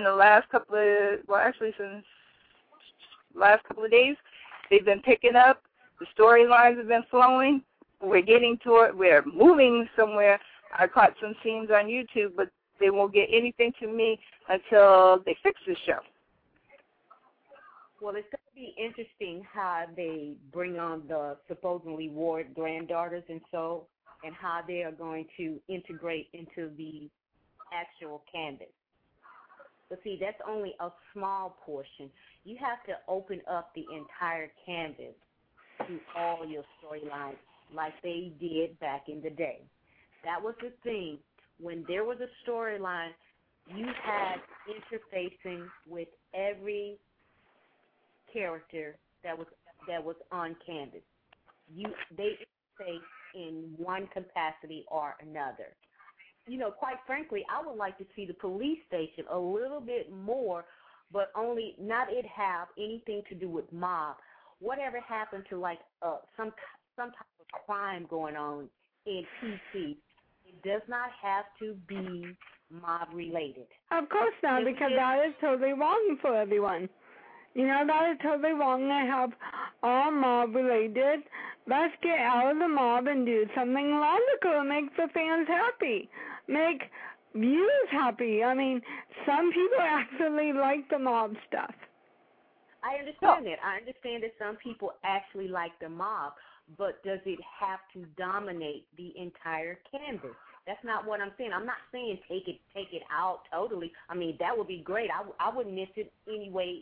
last couple of days, they've been picking up. The storylines have been flowing. We're getting to it. We're moving somewhere. I caught some scenes on YouTube, but they won't get anything to me until they fix the show. Well, it's going to be interesting how they bring on the supposedly Ward granddaughters and how they are going to integrate into the actual canvas. But see, that's only a small portion. You have to open up the entire canvas to all your storylines like they did back in the day. That was the thing. When there was a storyline, you had interfacing with every character that was on canvas. They interface in one capacity or another. Quite frankly, I would like to see the police station a little bit more, but only not it have anything to do with mob. Whatever happened to some type of crime going on in PC, it does not have to be mob related. Of course not, because that is totally wrong for everyone. That is totally wrong to have all mob related. Let's get out of the mob and do something logical and make the fans happy. Make viewers happy. I mean, some people actually like the mob stuff. I understand that. I understand that some people actually like the mob, but does it have to dominate the entire canvas? That's not what I'm saying. I'm not saying take it out totally. I mean, that would be great. I wouldn't miss it anyway.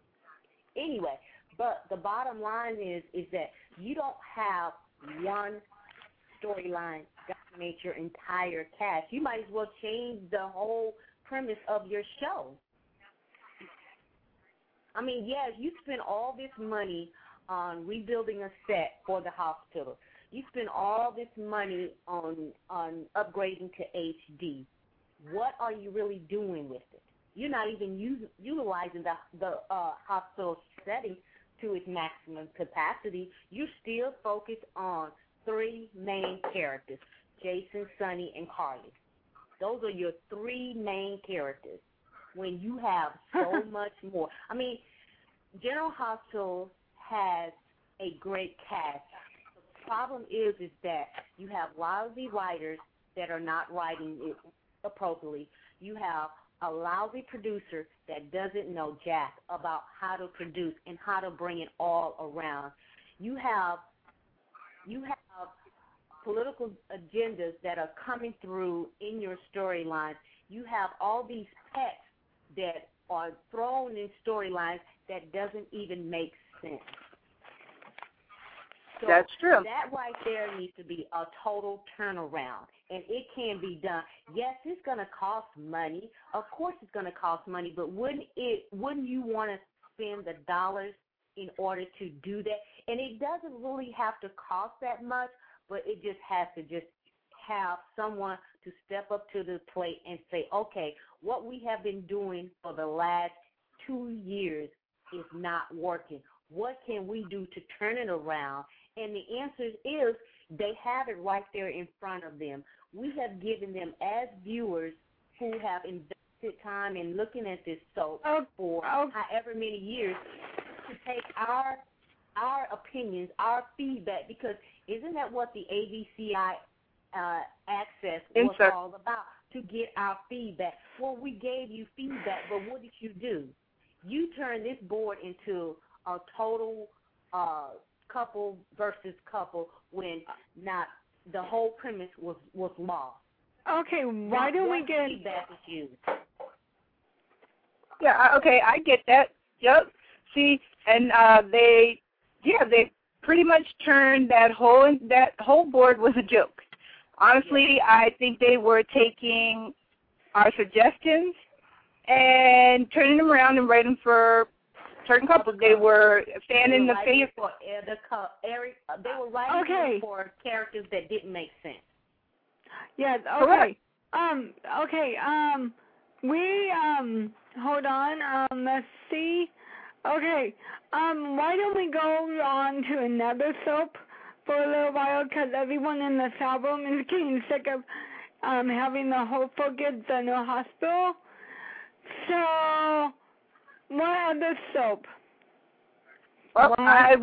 But the bottom line is that you don't have one storyline dominate your entire cast. You might as well change the whole premise of your show. I mean, yes, you spend all this money on rebuilding a set for the hospital. You spend all this money on upgrading to HD. What are you really doing with it? You're not even utilizing the hospital setting to its maximum capacity. You're still focused on 3 main characters, Jason, Sonny, and Carly. Those are your 3 main characters when you have so much more. I mean, General Hospital has a great cast. The problem is that you have lousy writers that are not writing it appropriately. You have a lousy producer that doesn't know jack about how to produce and how to bring it all around. You have political agendas that are coming through in your storylines. You have all these pets that are thrown in storylines that doesn't even make sense. So that's true. That right there needs to be a total turnaround, and it can be done. Yes, it's going to cost money. Of course it's going to cost money, but wouldn't you want to spend the dollars in order to do that? And it doesn't really have to cost that much, but it just has to just have someone to step up to the plate and say, okay, what we have been doing for the last 2 years is not working. What can we do to turn it around? And the answer is they have it right there in front of them. We have given them, as viewers who have invested time in looking at this soap for however many years, to take our opinions, our feedback, because isn't that what the ABCI access was all about, to get our feedback? Well, we gave you feedback, but what did you do? You turned this board into a total couple versus couple when not the whole premise was lost. Okay, why don't we get feedback is used? Yeah, okay, I get that. Yep. See, and they pretty much turned that whole board was a joke. Honestly, I think they were taking our suggestions and turning them around and writing for certain couples. They were fanning the face. They were writing for characters that didn't make sense. Yes, okay. Hold on, let's see. Okay, why don't we go on to another soap for a little while, because everyone in the chat room is getting sick of having the Hopeful Kids General Hospital. So, what other soap? Well, I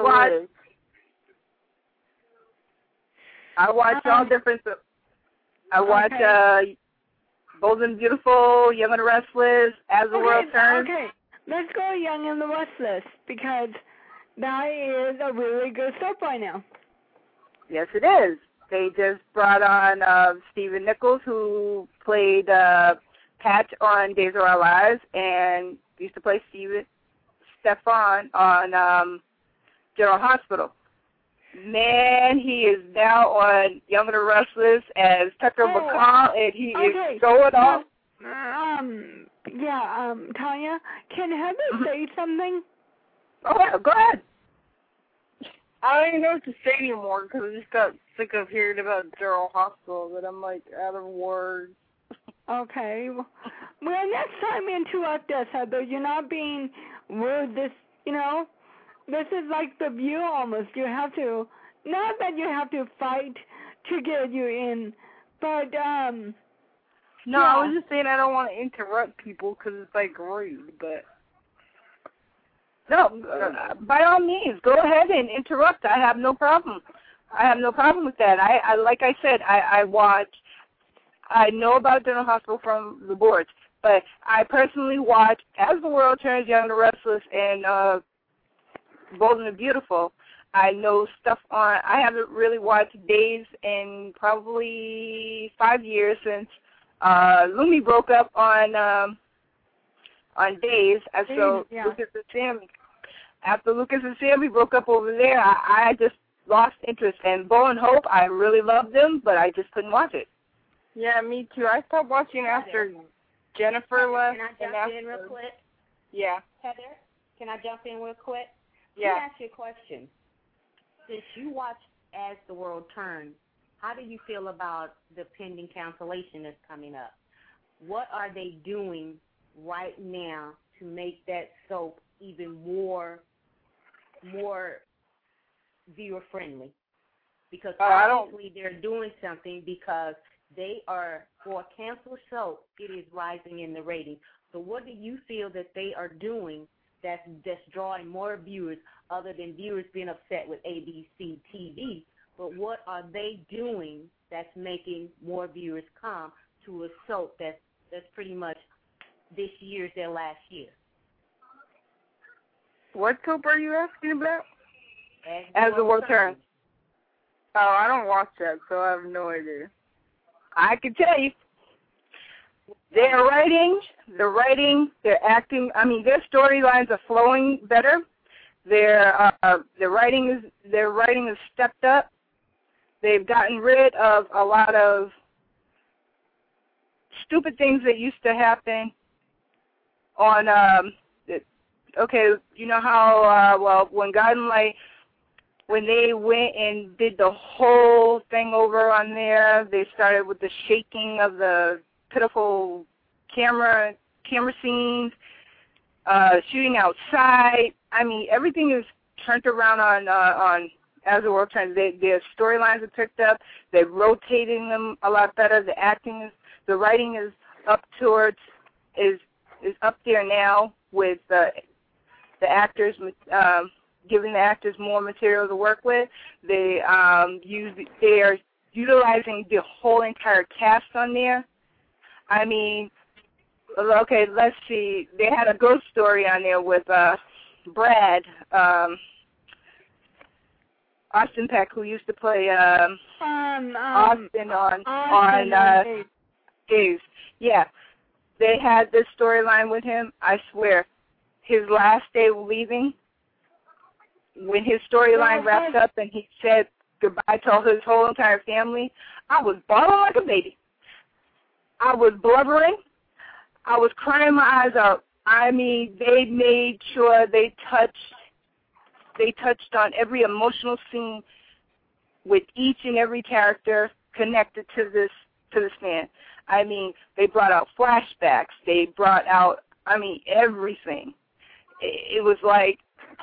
watch all different soaps. I watch Bold and Beautiful, Young and the Restless, As the World Turns. Okay, let's go Young and the Restless, because that is a really good soap right now. Yes, it is. They just brought on Stephen Nichols, who played Patch on Days of Our Lives, and used to play Stefan on General Hospital. Man, he is now on Young and the Restless as Tucker McCall, and he is going off. Tanya, can Heather say something? Oh, yeah, go ahead. I don't even know what to say anymore because I just got sick of hearing about General Hospital that I'm like out of words. Okay. Well, next time interrupt us, Heather. You're not being rude. This is like The View almost. You have to, not that you have to fight to get you in, but No, I was just saying I don't want to interrupt people because it's like rude, but. No, by all means, go ahead and interrupt. I have no problem. I have no problem with that. I like I said, I know about General Hospital from the boards, but I personally watch As the World Turns, Young and the Restless, and Bold and the Beautiful. I know stuff on. I haven't really watched Days in probably 5 years since Lumi broke up on Days. So Lucas and Sammy. After Lucas and Sammy broke up over there, I just lost interest. And Bo and Hope, I really loved them, but I just couldn't watch it. Yeah, me too. I stopped watching after Jennifer left. Can I jump in real quick? Yeah. Heather, can I jump in real quick? Yeah. Let me ask you a question. Since you watch As the World Turns, how do you feel about the pending cancellation that's coming up? What are they doing right now to make that soap even more viewer friendly? Because obviously they're doing something, because they are, for a canceled soap, it is rising in the rating. So what do you feel that they are doing that's drawing more viewers, other than viewers being upset with ABC TV? But what are they doing that's making more viewers come to a soap that's pretty much this year's their last year? What soap are you asking about? As the World Turns. Oh, I don't watch that, so I have no idea. I can tell you. Their writing, their acting, I mean, their storylines are flowing better. Their writing is stepped up. They've gotten rid of a lot of stupid things that used to happen on, you know how, when God and Light when they went and did the whole thing over on there. They started with the shaking of the pitiful camera scenes, shooting outside. I mean, everything is turned around on As the World Turns. Their storylines are picked up. They're rotating them a lot better. The writing is up towards is up there now with the actors, giving the actors more material to work with. They are utilizing the whole entire cast on there. I mean, okay, let's see. They had a ghost story on there with Brad Austin Peck, who used to play Austin on Days. Yeah, they had this storyline with him. I swear, his last day of leaving, when his storyline wrapped up and he said goodbye to his whole entire family, I was bawling like a baby. I was blubbering. I was crying my eyes out. I mean, they made sure they touched on every emotional scene with each and every character connected to this man. I mean, they brought out flashbacks. They brought out, everything. It was like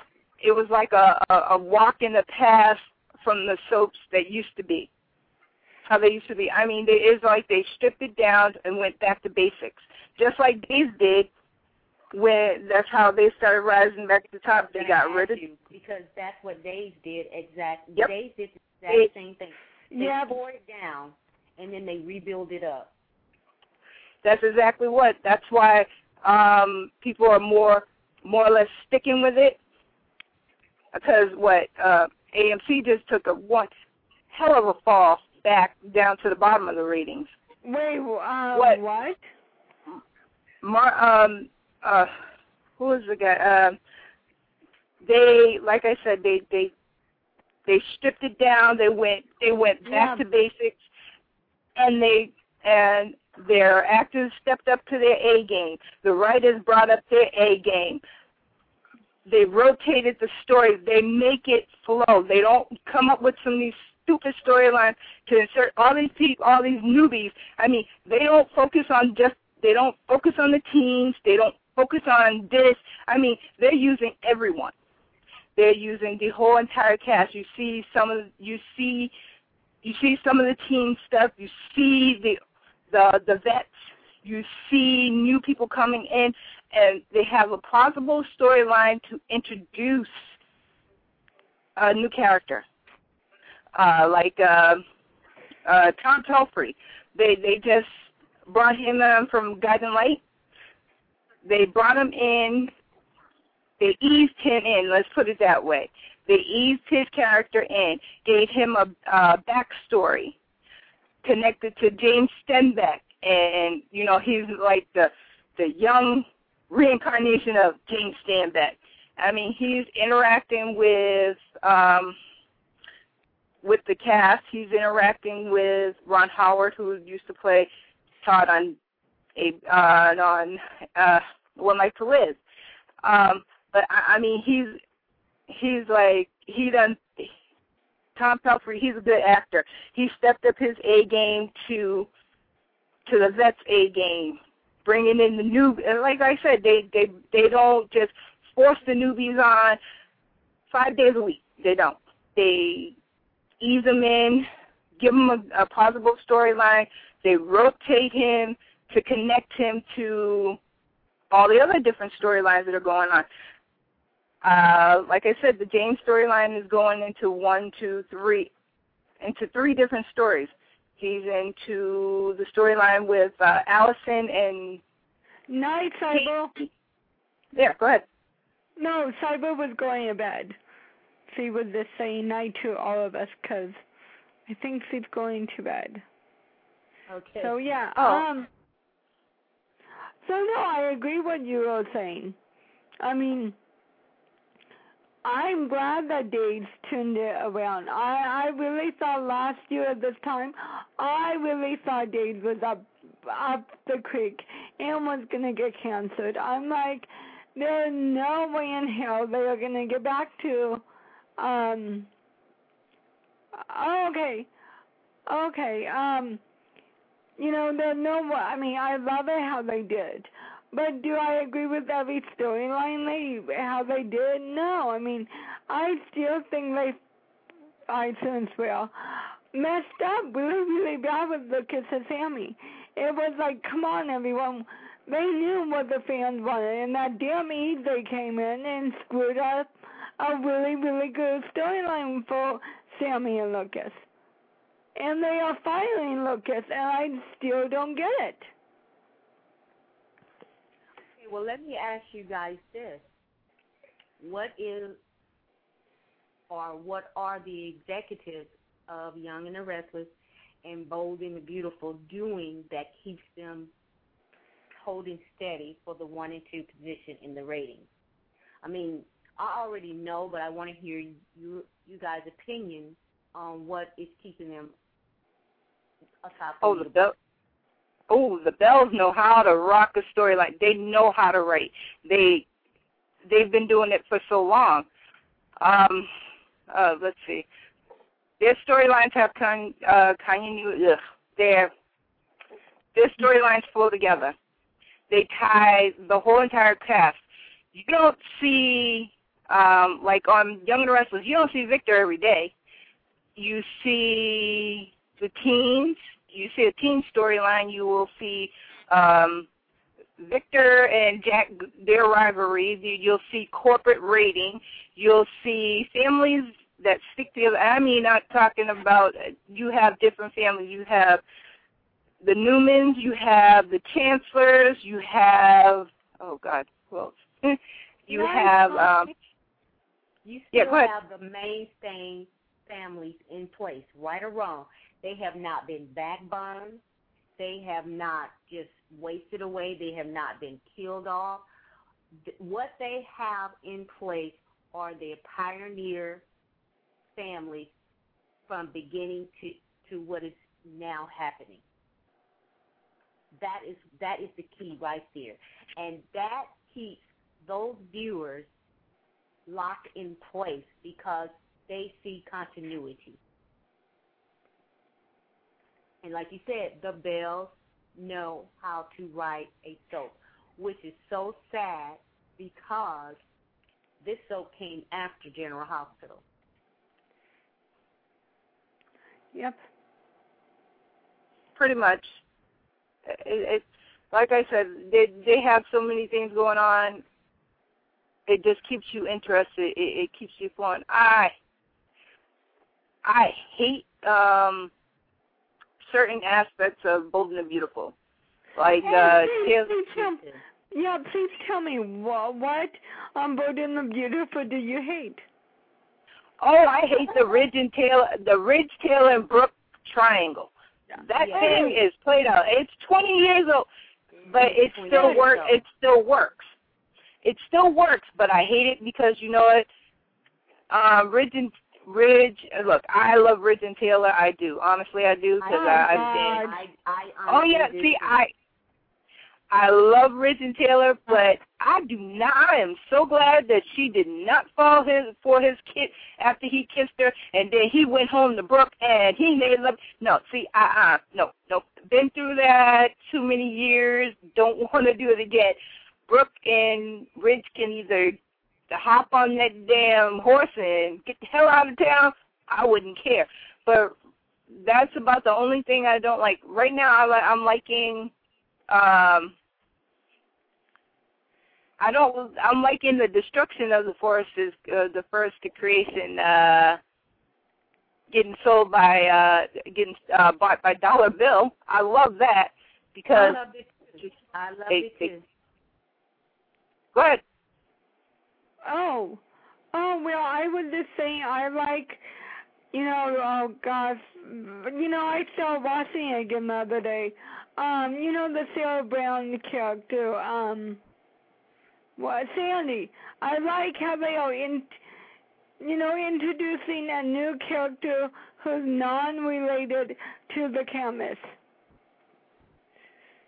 a walk in the past from the soaps that used to be, how they used to be. I mean, it's like they stripped it down and went back to basics, just like Days did. When that's how they started rising back to the top. They got rid of you because that's what Days did exactly. Yep. Days did the exact same thing. They tore it down and then they rebuild it up. That's exactly what. That's why people are more or less sticking with it. Because AMC just took one hell of a fall back down to the bottom of the ratings. Wait, what? Who was the guy? They, like I said, they stripped it down. They went back to basics, and their actors stepped up to their A game. The writers brought up their A game. They rotated the story. They make it flow. They don't come up with some of these stupid storylines to insert all these people, all these newbies. I mean, they don't focus on the teens. They don't focus on this. I mean, they're using everyone. They're using the whole entire cast. You see some of the teen stuff. You see the vets. You see new people coming in, and they have a plausible storyline to introduce a new character, like Tom Pelphrey. They just brought him from Guiding Light. They brought him in. They eased him in. Let's put it that way. They eased his character in, gave him a backstory connected to James Stenbeck, and he's like the young reincarnation of James Stenbeck. I mean, he's interacting with the cast. He's interacting with Ron Howard, who used to play Todd on One Life to Live. But I mean, Tom Pelphrey, he's a good actor. He stepped up his A game to the vets' A game, bringing in the new. And like I said, they don't just force the newbies on 5 days a week. They don't. They ease them in, give them a plausible storyline. They rotate him to connect him to all the other different storylines that are going on. Like I said, the James storyline is going into three different stories. He's into the storyline with Allison and... Night, Cyber. Yeah, go ahead. No, Cyber was going to bed. She was just saying night to all of us because I think she's going to bed. Okay. So, yeah. So, no, I agree what you were saying. I mean, I'm glad that Days turned it around. I really thought last year at this time, I really thought Days was up the creek and was going to get canceled. I'm like, there's no way in hell they are going to get back to Okay. Okay. You know, there's no. I mean, I love it how they did. But do I agree with every storyline how they did? No. I mean, I still think I since well messed up really bad with Lucas and Sammy. It was like, come on, everyone. They knew what the fans wanted, and that damn they came in and screwed up a really good storyline for Sammy and Lucas. And they are firing Lucas, and I still don't get it. Okay, well, let me ask you guys this. What are the executives of Young and the Restless and Bold and the Beautiful doing that keeps them holding steady for the 1 and 2 position in the ratings? I mean, I already know, but I want to hear you guys' opinion on what is keeping them atop. The Bells know how to rock a storyline. They know how to write. They've been doing it for so long. Let's see. Their storylines have their storylines flow together. They tie the whole entire cast. You don't see, like on Young and the Restless, you don't see Victor every day. You see the teens. You see a teen storyline. You will see Victor and Jack, their rivalry. You'll see corporate rating. You'll see families that stick together. I mean, not talking about, you have different families. You have the Newmans, you have the Chancellors, you have, oh God, who else? You have, you still have the mainstay families in place, right or wrong. They have not been backburned. They have not just wasted away. They have not been killed off. What they have in place are their pioneer families from beginning to what is now happening. That is the key right there. And that keeps those viewers locked in place because they see continuity. And like you said, the Bells know how to write a soap, which is so sad because this soap came after General Hospital. Yep. Pretty much. It's like I said, they have so many things going on. It just keeps you interested. It keeps you flowing. I hate certain aspects of Bold and the Beautiful, like please tell me what on Bold and the Beautiful do you hate? Oh, I hate the Ridge Taylor and Brooke triangle. That thing is played out. It's 20 years old, but it still works. It still works. It still works, but I hate it because you know what? Ridge. Look, I love Ridge and Taylor. I do. Honestly, I do because I've been. Oh yeah. See, I love Ridge and Taylor, but I do not. I am so glad that she did not fall for his kid after he kissed her, and then he went home to Brooke and he made love. No, see, no. Been through that too many years. Don't want to do it again. Brooke and Ridge can either hop on that damn horse and get the hell out of town. I wouldn't care. But that's about the only thing I don't like. Right now, I'm liking. I'm liking the destruction of the forest is the first to creation getting sold by bought by Dollar Bill. I love that because I love it too. Go ahead. Oh well, I was just saying I like, oh gosh, I started watching it again the other day. The Sarah Brown character, Sandy. I like how they are introducing a new character who's non-related to the chemist.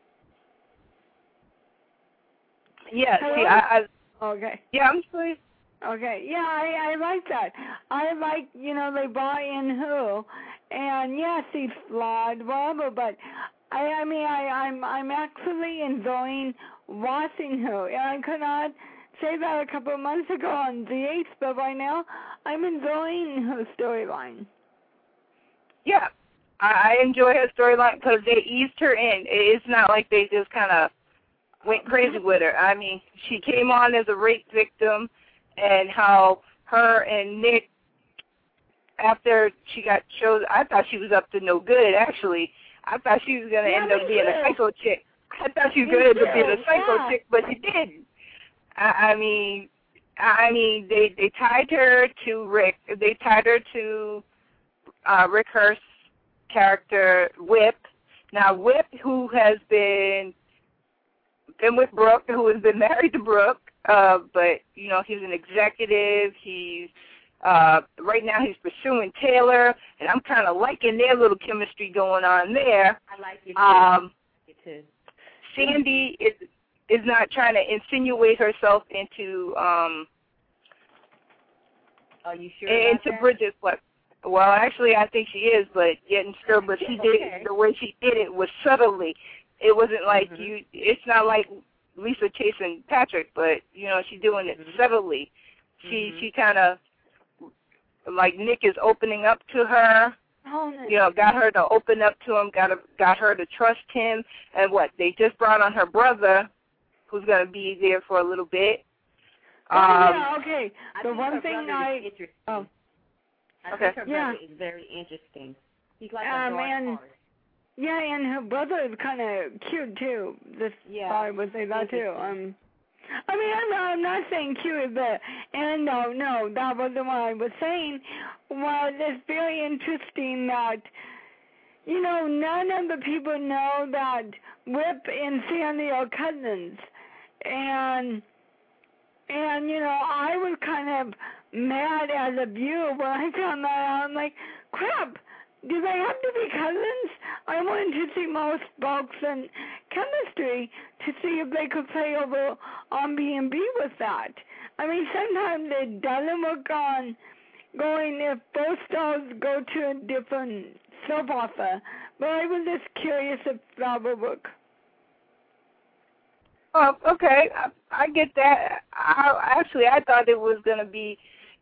Yeah, hello? see, Okay. Yeah, I'm sorry. Okay, yeah, I like that. I like, they brought in who, and yes, he's flawed, whatever, but I'm actually enjoying watching who, and I could not say that a couple of months ago on DH, but right now, I'm enjoying her storyline. Yeah, I enjoy her storyline because they eased her in. It's not like they just kind of went crazy with her. I mean, she came on as a rape victim, and how her and Nick, after she got chosen, I thought she was up to no good, actually. I thought she was going to end up being a psycho chick. I thought she was going to end up being a psycho chick, but she didn't. I mean, they tied her to Rick. They tied her to Rick Hurst's character, Whip. Now, Whip, who has been with Brooke, who has been married to Brooke, but, he's an executive. He's right now he's pursuing Taylor, and I'm kind of liking their little chemistry going on there. I like it too. Sandy is not trying to insinuate herself into Are you sure into Bridget's what? Well, actually, I think she is, but yet and still, but she did the way she did it was subtly. It wasn't like it's not like Lisa chasing Patrick, but she's doing it subtly. She kind of like Nick is opening up to her. Got her to open up to him, got her to trust him, and what? They just brought on her brother, who's going to be there for a little bit. Okay. The one thing I think her brother is very interesting. He's like a dark horse. Yeah, and her brother is kind of cute too. I would say that too. I'm not saying cute, but no, that wasn't what I was saying. Well, it's very interesting that none of the people know that Whip and Sandy are cousins, and I was kind of mad as a viewer when I found that out. I'm like, crap. Do they have to be cousins? I wanted to see more sparks and chemistry to see if they could play over on B&B with that. I mean, sometimes it doesn't work on going if both stars go to a different soap opera. But I was just curious if that would work. Oh, okay. I get that. I thought it was going to be,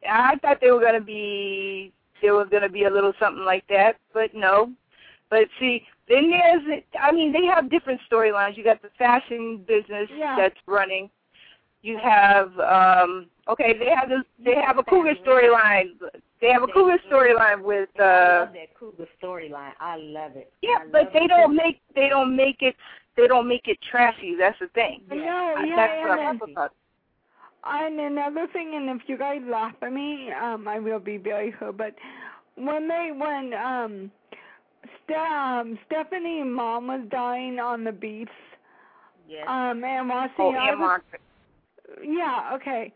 there was going to be a little something like that, but no. But see, then they have different storylines. You got the fashion business that's running. You have, they have a cougar storyline. They have a cougar storyline with. I love that cougar storyline. I love it. Yeah, but they don't make it trashy. That's the thing. And another thing, and if you guys laugh at me, I will be very hurt, but when Stephanie's mom was dying on the beach, and watching okay.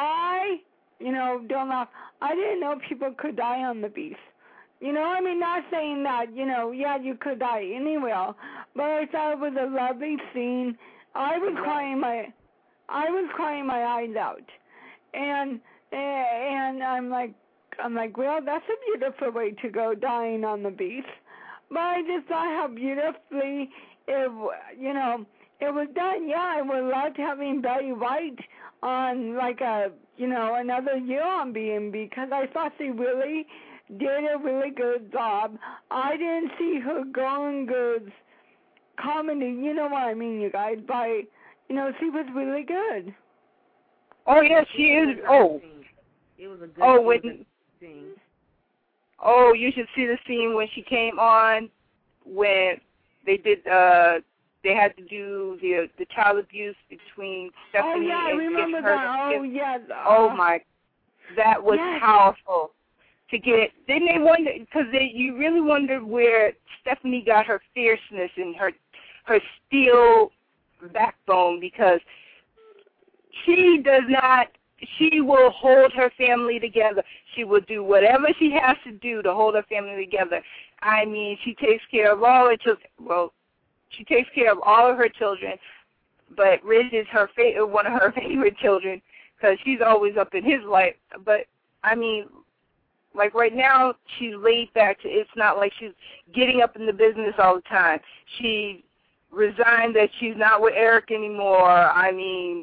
Don't laugh. I didn't know people could die on the beach. Not saying that, you could die anywhere, but I thought it was a lovely scene. I was crying my eyes out, and I'm like, well, that's a beautiful way to go, dying on the beach. But I just thought how beautifully it was done. Yeah, I would love having Betty White on another year on B&B because I thought she really did a really good job. I didn't see her Golden Girls comedy. You know what I mean, you guys? She was really good. Oh, yes, she is. Oh. It was a good scene. Oh, you should see the scene when she came on when they did, they had to do the child abuse between Stephanie and I remember that. Oh, yes. Oh, my. That was powerful to get. Then they wondered, because you really wondered where Stephanie got her fierceness and her steel backbone, because she will hold her family together. She will do whatever she has to do to hold her family together. I mean, she takes care of all her children. Well, she takes care of all of her children, but Riz is one of her favorite children. because she's always up in his life. But, I mean, like right now, she's laid back. It's not like she's getting up in the business all the time. She resigned that she's not with Eric anymore. I mean,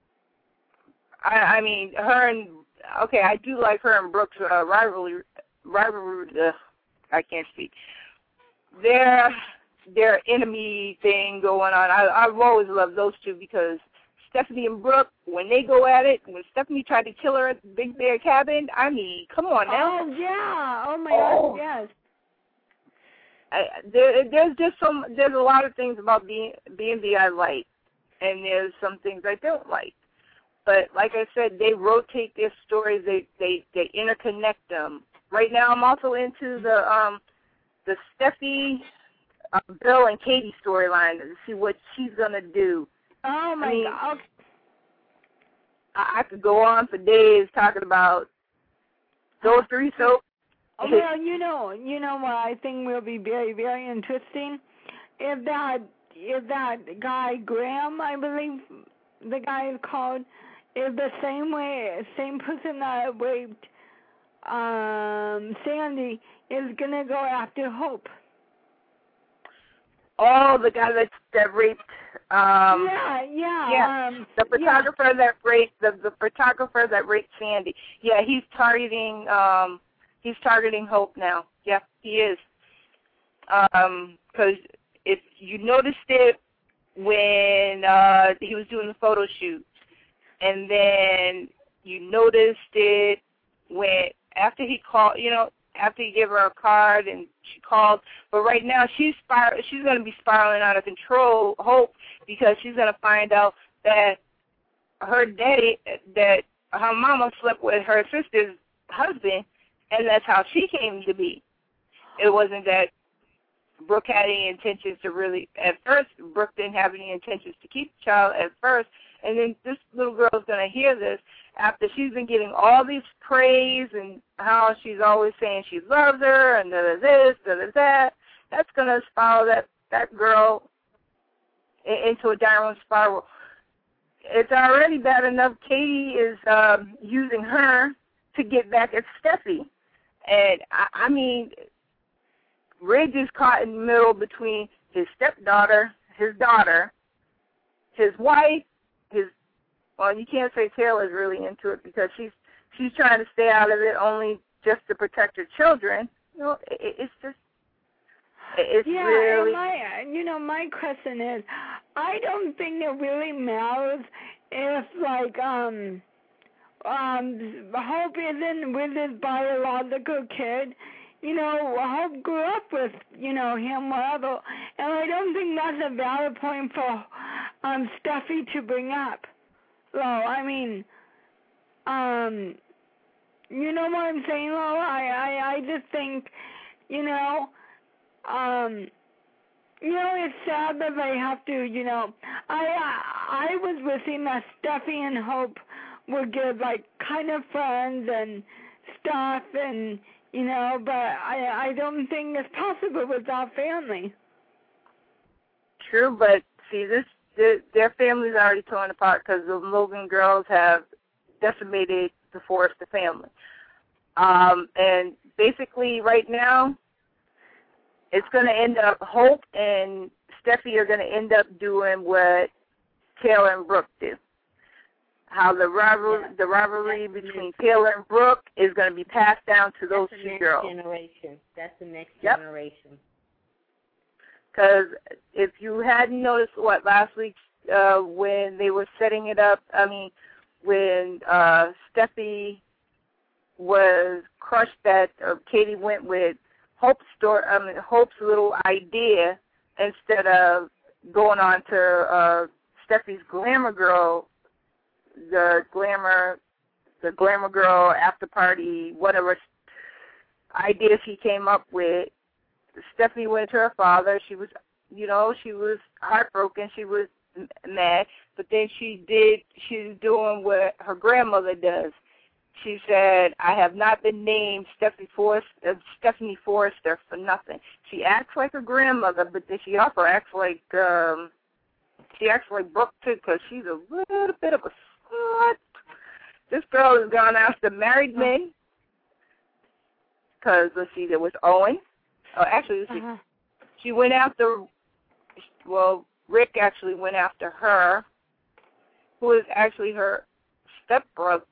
her and, okay, I do like her and Brooke's rivalry. I can't speak. Their enemy thing going on. I've always loved those two because Stephanie and Brooke, when they go at it, when Stephanie tried to kill her at the Big Bear Cabin, I mean, come on now. Oh, yeah. Oh, my God, yes. There's a lot of things about B&B I like, and there's some things I don't like. But like I said, they rotate their stories. They interconnect them. Right now, I'm also into the Steffi, Bill, and Katie storyline to see what she's gonna do. Oh my God! I could go on for days talking about those three. So, well, you know what I think will be very, very interesting. If that guy Graham, I believe the guy is called, is the same person that raped Sandy, is gonna go after Hope. Oh, the guy that raped. The photographer that raped the photographer that raped Sandy. Yeah, he's targeting Hope now. Yeah, he is. Because if you noticed it when he was doing the photo shoot, and then you noticed it when after he called, after he gave her a card and she called. But right now she's going to be spiraling out of control, Hope, because she's going to find out that her daddy, that her mama slept with her sister's husband, and that's how she came to be. It wasn't that Brooke had any intentions to really, at first, Brooke didn't have any intentions to keep the child at first, and then this little girl's going to hear this after she's been getting all these praise and how she's always saying she loves her and this, that. That's going to spiral that girl into a downward spiral. It's already bad enough Katie is using her to get back at Steffi. And, I mean, Ridge is caught in the middle between his stepdaughter, his daughter, his wife, well, you can't say Taylor's really into it because she's trying to stay out of it only just to protect her children. It's really. And my question is, I don't think it really matters if Hope isn't with his biological kid. Hope grew up with him, whatever, and I don't think that's a valid point for Steffi to bring up. So, I mean, you know what I'm saying, Lo? I just think, it's sad that they have to, I was wishing that Steffi and Hope would get, kind of friends and stuff and, but I don't think it's possible without family. True, but see, their family's already torn apart because the Logan girls have decimated the Forrester family. And basically right now, it's going to end up, Hope and Steffi are going to end up doing what Taylor and Brooke do. How the rivalry between Taylor and Brooke is going to be passed down to those two girls. That's the next generation. Because if you hadn't noticed, last week when they were setting it up, when Steffi was crushed Katie went with Hope's little idea instead of going on to Steffi's Glamour Girl, the Glamour Girl after party, whatever idea she came up with. Stephanie went to her father. She was heartbroken. She was mad. But then she's doing what her grandmother does. She said, I have not been named Stephanie Forrester for nothing. She acts like her grandmother, but then she also acts like Brooke, too, because she's a little bit of a slut. This girl has gone after married men. Because, let's see, there was Owen. Oh, actually, let's see. She went after, well, Rick actually went after her, who is actually her stepbrother,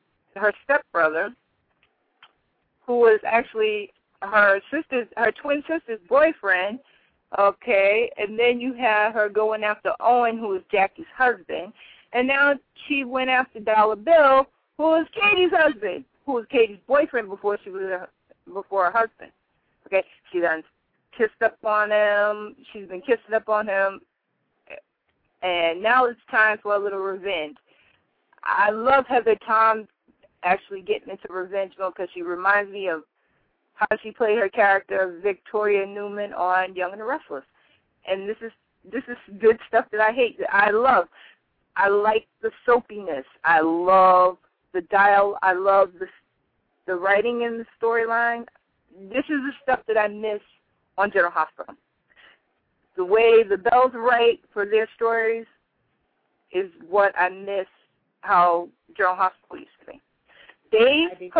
who was actually her twin sister's boyfriend. Okay, and then you have her going after Owen, who is Jackie's husband, and now she went after Dollar Bill, who was Katie's husband, who was Katie's boyfriend before her husband. Okay, she done kissed up on him. She's been kissing up on him, and now it's time for a little revenge. I love Heather Tom actually getting into revenge mode because she reminds me of how she played her character Victoria Newman on Young and the Restless, and this is good stuff that I hate. That I love. I like the soapiness. I love the dial. I love the writing in the storyline. This is the stuff that I miss on General Hospital. The way the Bells write for their stories is what I miss how General Hospital used to be. Dave,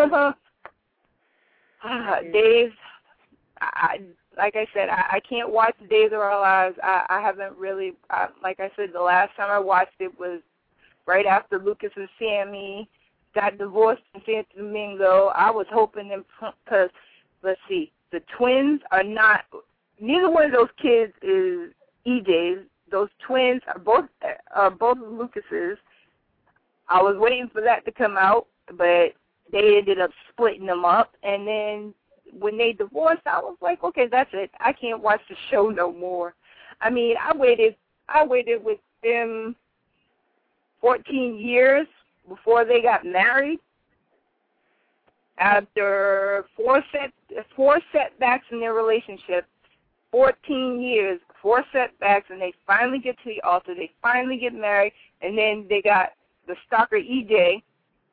Dave, like I said, I can't watch Days of Our Lives. I haven't really, like I said, the last time I watched it was right after Lucas and Sammy got divorced in Santo Domingo. I was hoping them, because, let's see, the twins are not, neither one of those kids is EJ's. Those twins are both Lucas's. I was waiting for that to come out, but they ended up splitting them up. And then when they divorced, I was like, okay, that's it. I can't watch the show no more. I mean, I waited with them 14 years before they got married. After four setbacks in their relationship, 14 years, 4 setbacks, and they finally get to the altar. They finally get married, and then they got the stalker EJ,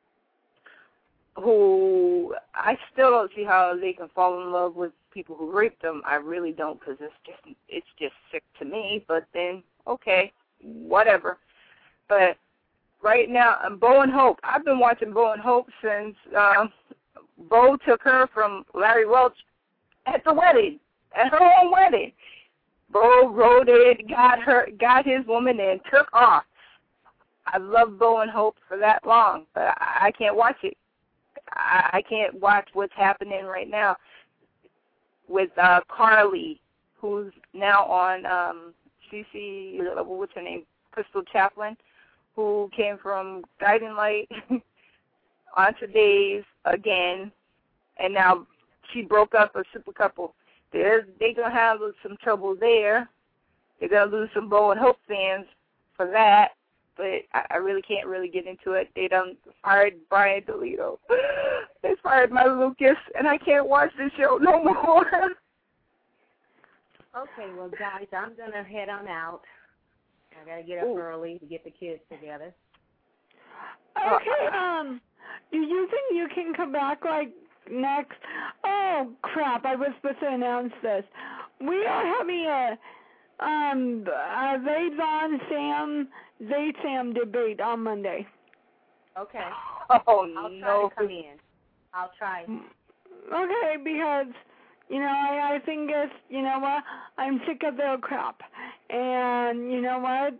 who I still don't see how they can fall in love with people who raped them. I really don't, because it's just sick to me. But then, okay, whatever. But right now, Bo and Hope. I've been watching Bo and Hope since Bo took her from Larry Welch at the wedding, at her own wedding. Bo wrote it, got his woman, and took off. I love Bo and Hope for that long, but I can't watch it. I can't watch what's happening right now with Carly, who's now on CC, what's her name, Crystal Chaplin, who came from Guiding Light onto Days again, and now she broke up a super couple. They're going to have some trouble there. They're going to lose some Bo and Hope fans for that. But I really can't really get into it. They done fired Brian DeLito. They fired my Lucas, and I can't watch this show no more. Okay, well, guys, I'm going to head on out. I got to get up early to get the kids together. Okay, do you think you can come back, like, next? Oh, crap, I was supposed to announce this. We are having a Zay-Sam debate on Monday. Okay. Oh, I'll try no. to come in. I'll try. Okay, because, I think it's, what, I'm sick of their crap. And, you know what,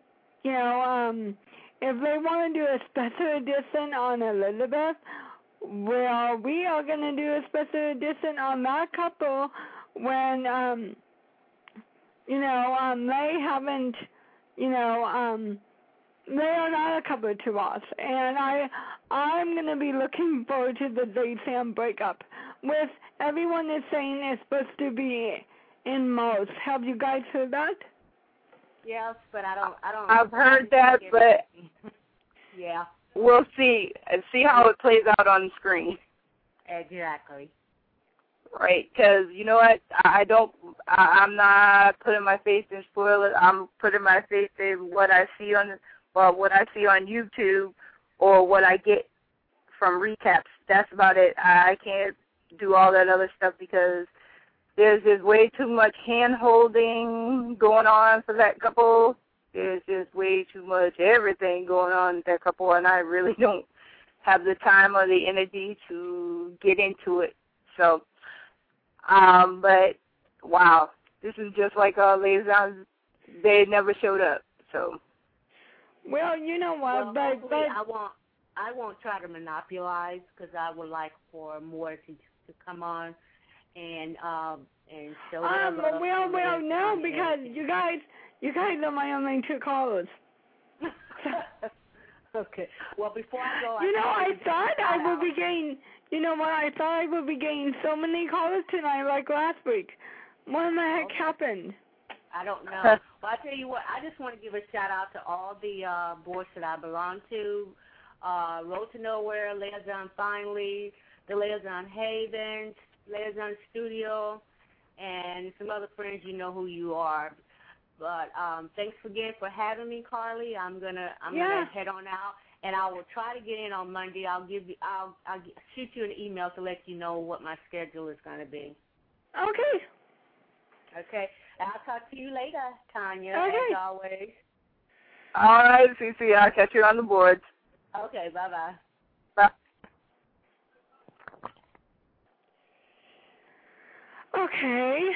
if they want to do a special edition on Elizabeth, well, we are going to do a special edition on that couple when, they haven't, they are not a couple to us. And I'm going to be looking forward to the Zay-Sam breakup, with everyone is saying it's supposed to be in Most. Have you guys heard that? Yes, but I don't. I've heard that, but yeah, we'll see how it plays out on the screen. Exactly. Right, because you know what? I'm not putting my face in spoilers. I'm putting my face in what I see on YouTube, or what I get from recaps. That's about it. I can't do all that other stuff because there's just way too much hand-holding going on for that couple. There's just way too much everything going on with that couple, and I really don't have the time or the energy to get into it. So, but wow, this is just like liaisons. They never showed up. So. Well, you know what, Well, but I won't try to monopolize because I would like for more to come on and show them. Well, no, because you guys are my only two callers. Okay. Well, before I go, I thought I would be getting. You know what? I thought I would be getting so many callers tonight, like last week. What in the heck happened? I don't know. Well, I tell you what, I just want to give a shout out to all the boards that I belong to. Road to Nowhere, Liaison Finally, the Liaison Havens, Liaison Studio, and some other friends. You know who you are. But thanks again for having me, Carly. I'm gonna head on out, and I will try to get in on Monday. I'll shoot you an email to let you know what my schedule is going to be. Okay. Okay. I'll talk to you later, Tanya, as always. All right, Cece. I'll catch you on the boards. Okay, bye-bye. Bye. Okay.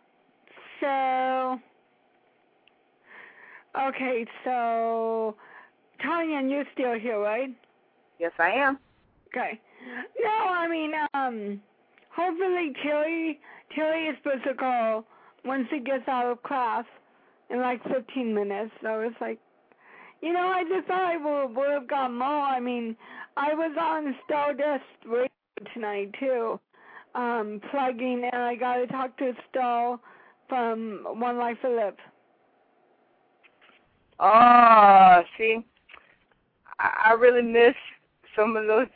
So, Tanya, you're still here, right? Yes, I am. Okay. No, I mean, hopefully Tilly is supposed to call once he gets out of class in like 15 minutes. So it's like, I just thought I would have got more. I mean, I was on Stardust Radio tonight too, plugging, and I got to talk to Stall from One Life to Live. Oh, see, I really miss some of those.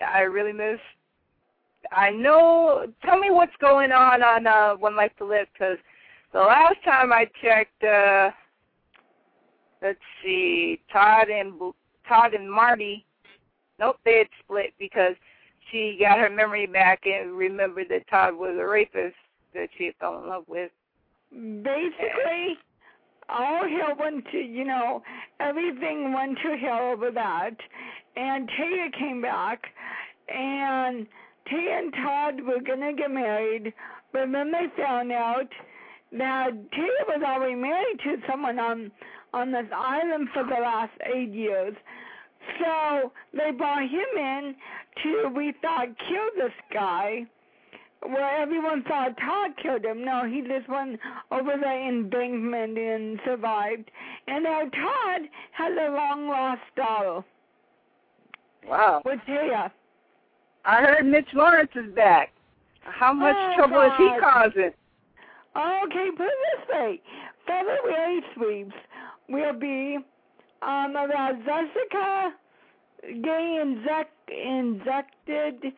I know. Tell me what's going on One Life to Live, because the last time I checked, let's see, Todd and Marty. Nope, they had split because she got her memory back and remembered that Todd was a rapist that she had fell in love with. Basically, all hell went to, everything went to hell over that. And Taya came back, and Taya and Todd were going to get married, but then they found out that Taya was already married to someone on this island for the last 8 years. So they brought him in to, we thought, kill this guy. Well, everyone thought Todd killed him. No, he just went over the embankment and survived. And now Todd has a long-lost daughter. Wow. With Taya. I heard Mitch Lawrence is back. How much trouble is he causing? Okay, put it this way. February sweeps will be about Jessica getting injected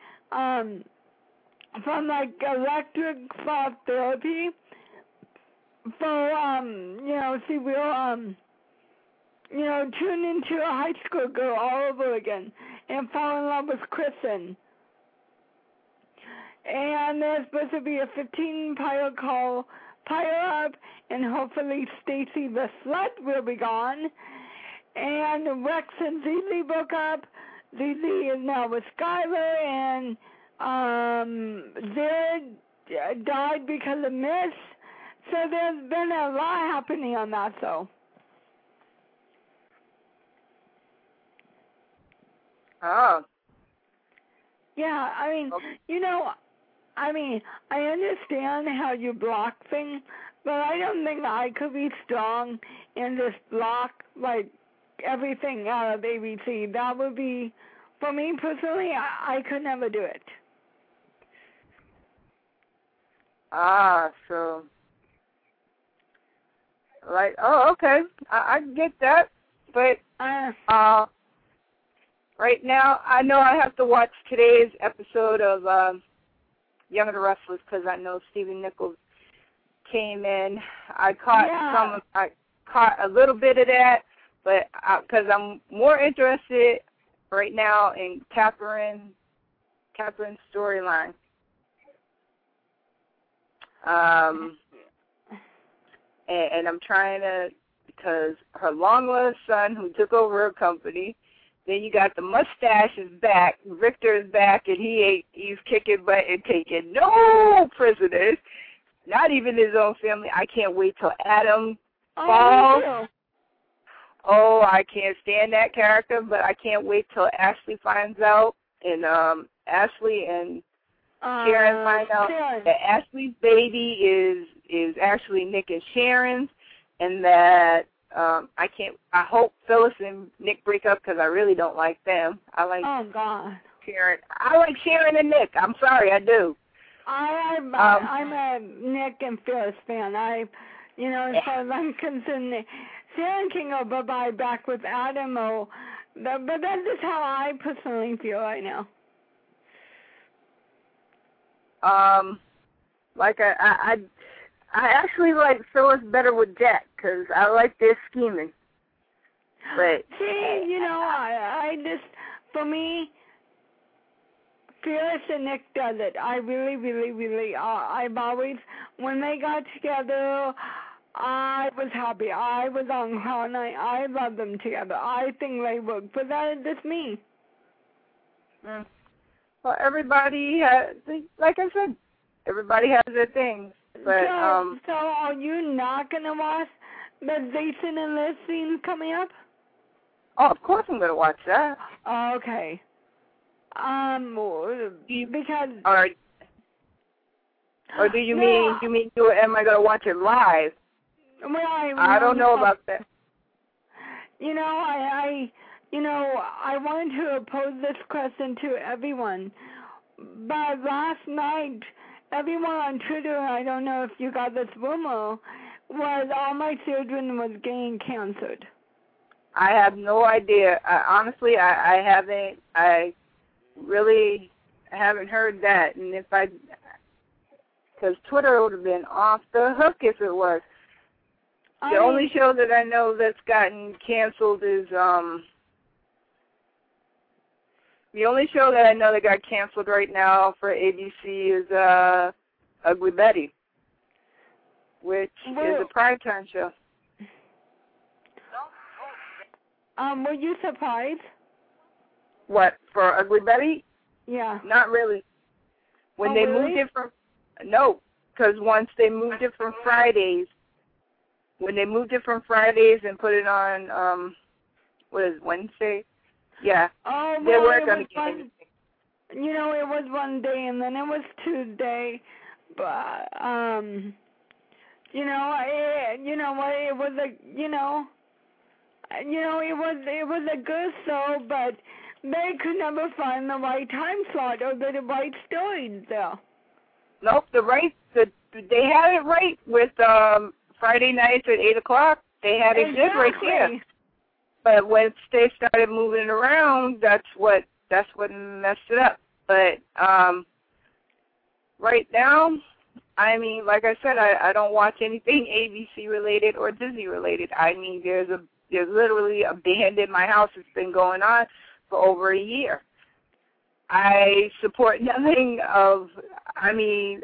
from like electric therapy for she will tune into a high school girl all over again and fall in love with Kristen. And there's supposed to be a 15 pile up, and hopefully Stacy the Slut will be gone. And Rex and Zizi broke up. Zizi is now with Skylar, and Zed died because of Miss. So there's been a lot happening on that, so. Oh. Yeah, I mean, I understand how you block things, but I don't think I could be strong and just block, like, everything out of ABC. That would be, for me personally, I could never do it. So, like, oh, okay. I get that, but, right now, I know I have to watch today's episode of Young and the Restless because I know Stephen Nichols came in. I caught a little bit of that, but because I'm more interested right now in Catherine's storyline. And I'm trying to, because her long-lost son who took over her company Then you got the mustache is back. Victor is back, and he's kicking butt and taking no prisoners, not even his own family. I can't wait till Adam falls. Oh, I can't stand that character, but I can't wait till Ashley finds out, and Ashley and Sharon find out that Ashley's baby is actually Nick and Sharon's, and that I hope Phyllis and Nick break up because I really don't like them. I like Sharon. I like Sharon and Nick. I'm sorry, I do. I'm a Nick and Phyllis fan. As far as I'm concerned, Sharon can go bye-bye back with Adam, but that's just how I personally feel right now. Like I actually like Phyllis better with Jack because I like their scheming. But see, I just, for me, Phyllis and Nick does it. I really, really, really, I've always, when they got together, I was happy. I was on cloud nine. I love them together. I think they work, but that's just me. Well, everybody has, like I said, everybody has their things. But so are you not gonna watch the Jason and Liz scenes coming up? Oh, of course I'm gonna watch that. Okay. Because. Or do you mean am I gonna watch it live? Well, I don't know about that. I wanted to pose this question to everyone, but last night, everyone on Twitter, I don't know if you got this rumor, was all my children was getting canceled. I have no idea. Honestly, I haven't. I really haven't heard that, and because Twitter would have been off the hook if it was. The only show that I know that's gotten canceled is the only show that I know that got canceled right now for ABC is Ugly Betty, which is a primetime show. Were you surprised? What, for Ugly Betty? Yeah. Not really. When they moved it from because once they moved it from Fridays. When they moved it from Fridays and put it on, Wednesday? Yeah. Oh, they weren't going to get anything. It was one day and then it was Tuesday, but, it was a good show, but they could never find the right time slot or the right stories there. Nope, they had it right with, Friday nights at 8 o'clock. They had it good right there. But once they started moving it around, that's what messed it up. But right now, I mean, like I said, I don't watch anything ABC related or Disney related. I mean, there's literally a band in my house that's been going on for over a year. I support nothing of. I mean,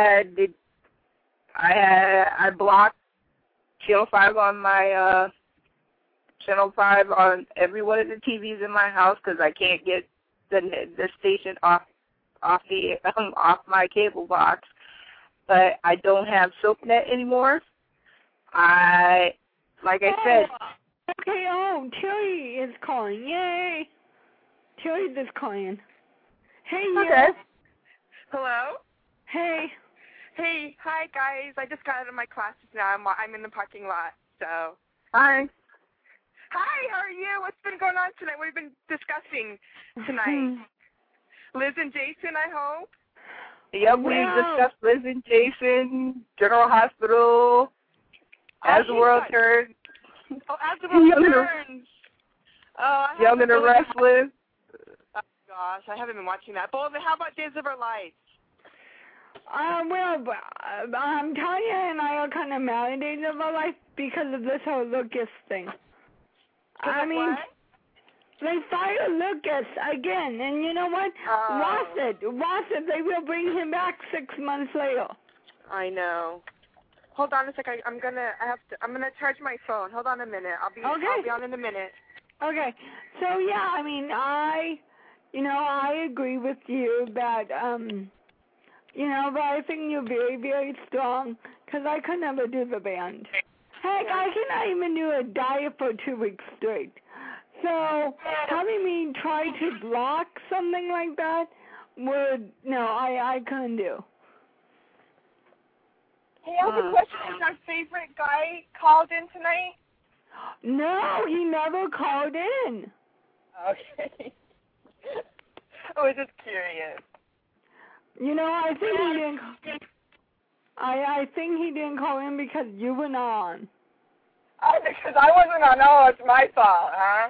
I blocked Channel 5 on my Channel 5 on every one of the TVs in my house because I can't get the station off my cable box. But I don't have SoapNet anymore. Like I said. Okay. Oh, Terry is calling. Yay! Terry's just calling. Hey. Okay. Hello. Hey. Hey, hi guys. I just got out of my classes now. I'm in the parking lot, so. Hi. Hi, how are you? What's been going on tonight? What have you been discussing tonight? Liz and Jason, I hope? Yep, we discussed Liz and Jason, General Hospital, As the World Turns. Oh, As the World Turns. Young and the Restless. Oh, gosh, I haven't been watching that. But how about Days of Our Lives? Tanya and I are kind of mad at Days of Our Life because of this whole Lucas thing. I mean, they fired Lucas again, and you know what? Rossett, they will bring him back 6 months later. I know. Hold on a second. I'm gonna charge my phone. Hold on a minute. I'll be on in a minute. Okay. So yeah, I mean, I agree with you that but I think you're very, very strong because I could never do the band. Heck, I cannot even do a diet for 2 weeks straight. So having me try to block something like that I couldn't do. Hey, I have a question. Is our favorite guy called in tonight? No, he never called in. Okay. I was just curious. I think he didn't. I think he didn't call in because you were not on. Because I wasn't on. Oh, it's my fault, huh?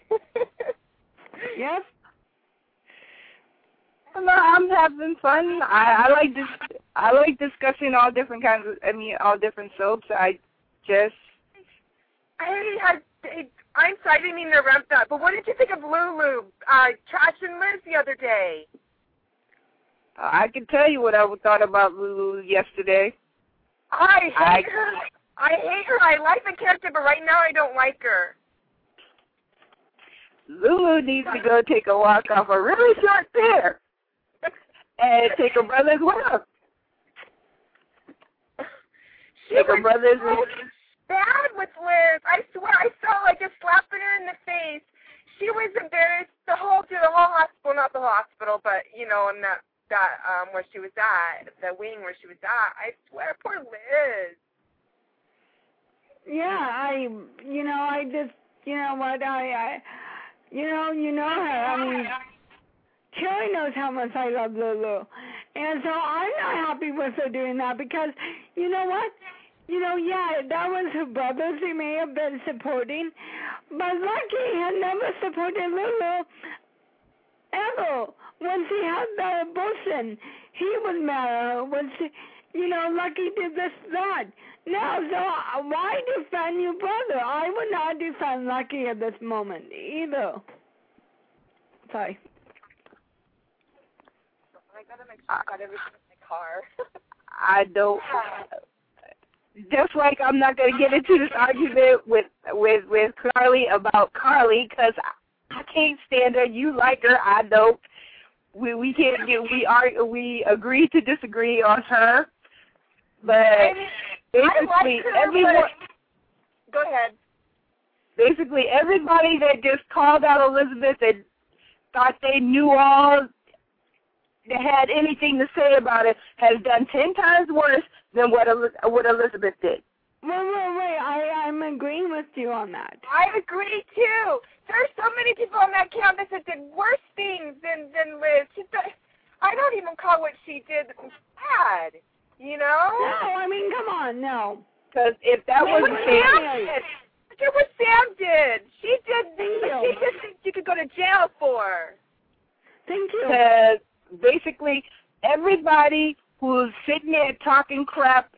Yes. No, I'm having fun. I like this. I like discussing all different kinds of. All different soaps. I'm sorry, I didn't mean to interrupt that, but what did you think of Lulu trashing Liz the other day? I can tell you what I thought about Lulu yesterday. I hate her. I like the character, but right now I don't like her. Lulu needs to go take a walk off a really short pier and take her brother's love. Take her brother's bad with Liz. I swear, I saw like just slapping her in the face. She was embarrassed the whole hospital, not the hospital, but in that where she was at, the wing where she was at. I swear, poor Liz. Yeah, I just, what, her. I mean, Cherry knows how much I love Lulu. And so I'm not happy with her doing that because, you know what? That was her brother she may have been supporting, but Lucky had never supported Lulu ever. When she had the abortion, he was mad at her. When she, Lucky did this, that. No, so why defend your brother? I would not defend Lucky at this moment either. Sorry. I gotta make sure I got everything in my car. I don't. Just like I'm not going to get into this argument with Carly about Carly because I can't stand her. You like her, I don't. We can't get. We agree to disagree on her, but basically everyone. Go ahead. Basically, everybody that just called out Elizabeth and thought they knew all, that had anything to say about it, has done 10 times worse than what Elizabeth did. Wait. I'm agreeing with you on that. I agree, too. There's so many people on that campus that did worse things than Liz. I don't even call what she did bad, No, I mean, come on, no. Because if that was Sam did. Look at what Sam did. She did things you could go to jail for. Thank you. Because basically everybody who's sitting there talking crap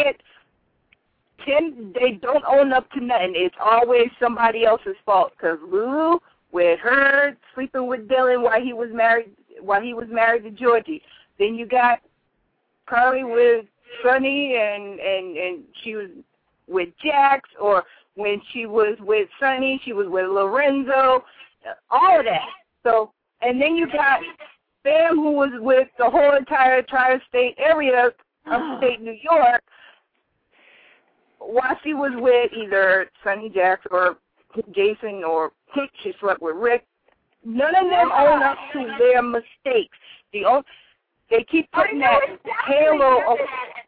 they don't own up to nothing. It's always somebody else's fault. Because Lulu, with her sleeping with Dylan while he was married to Georgie. Then you got Carly with Sonny, and she was with Jax, or when she was with Sonny, she was with Lorenzo. All of that. So, and then you got Sam, who was with the whole entire tri-state area, upstate New York, while she was with either Sonny, Jax, or Jason, or she slept with Rick. None of them own up to their mistakes. They keep putting that halo over.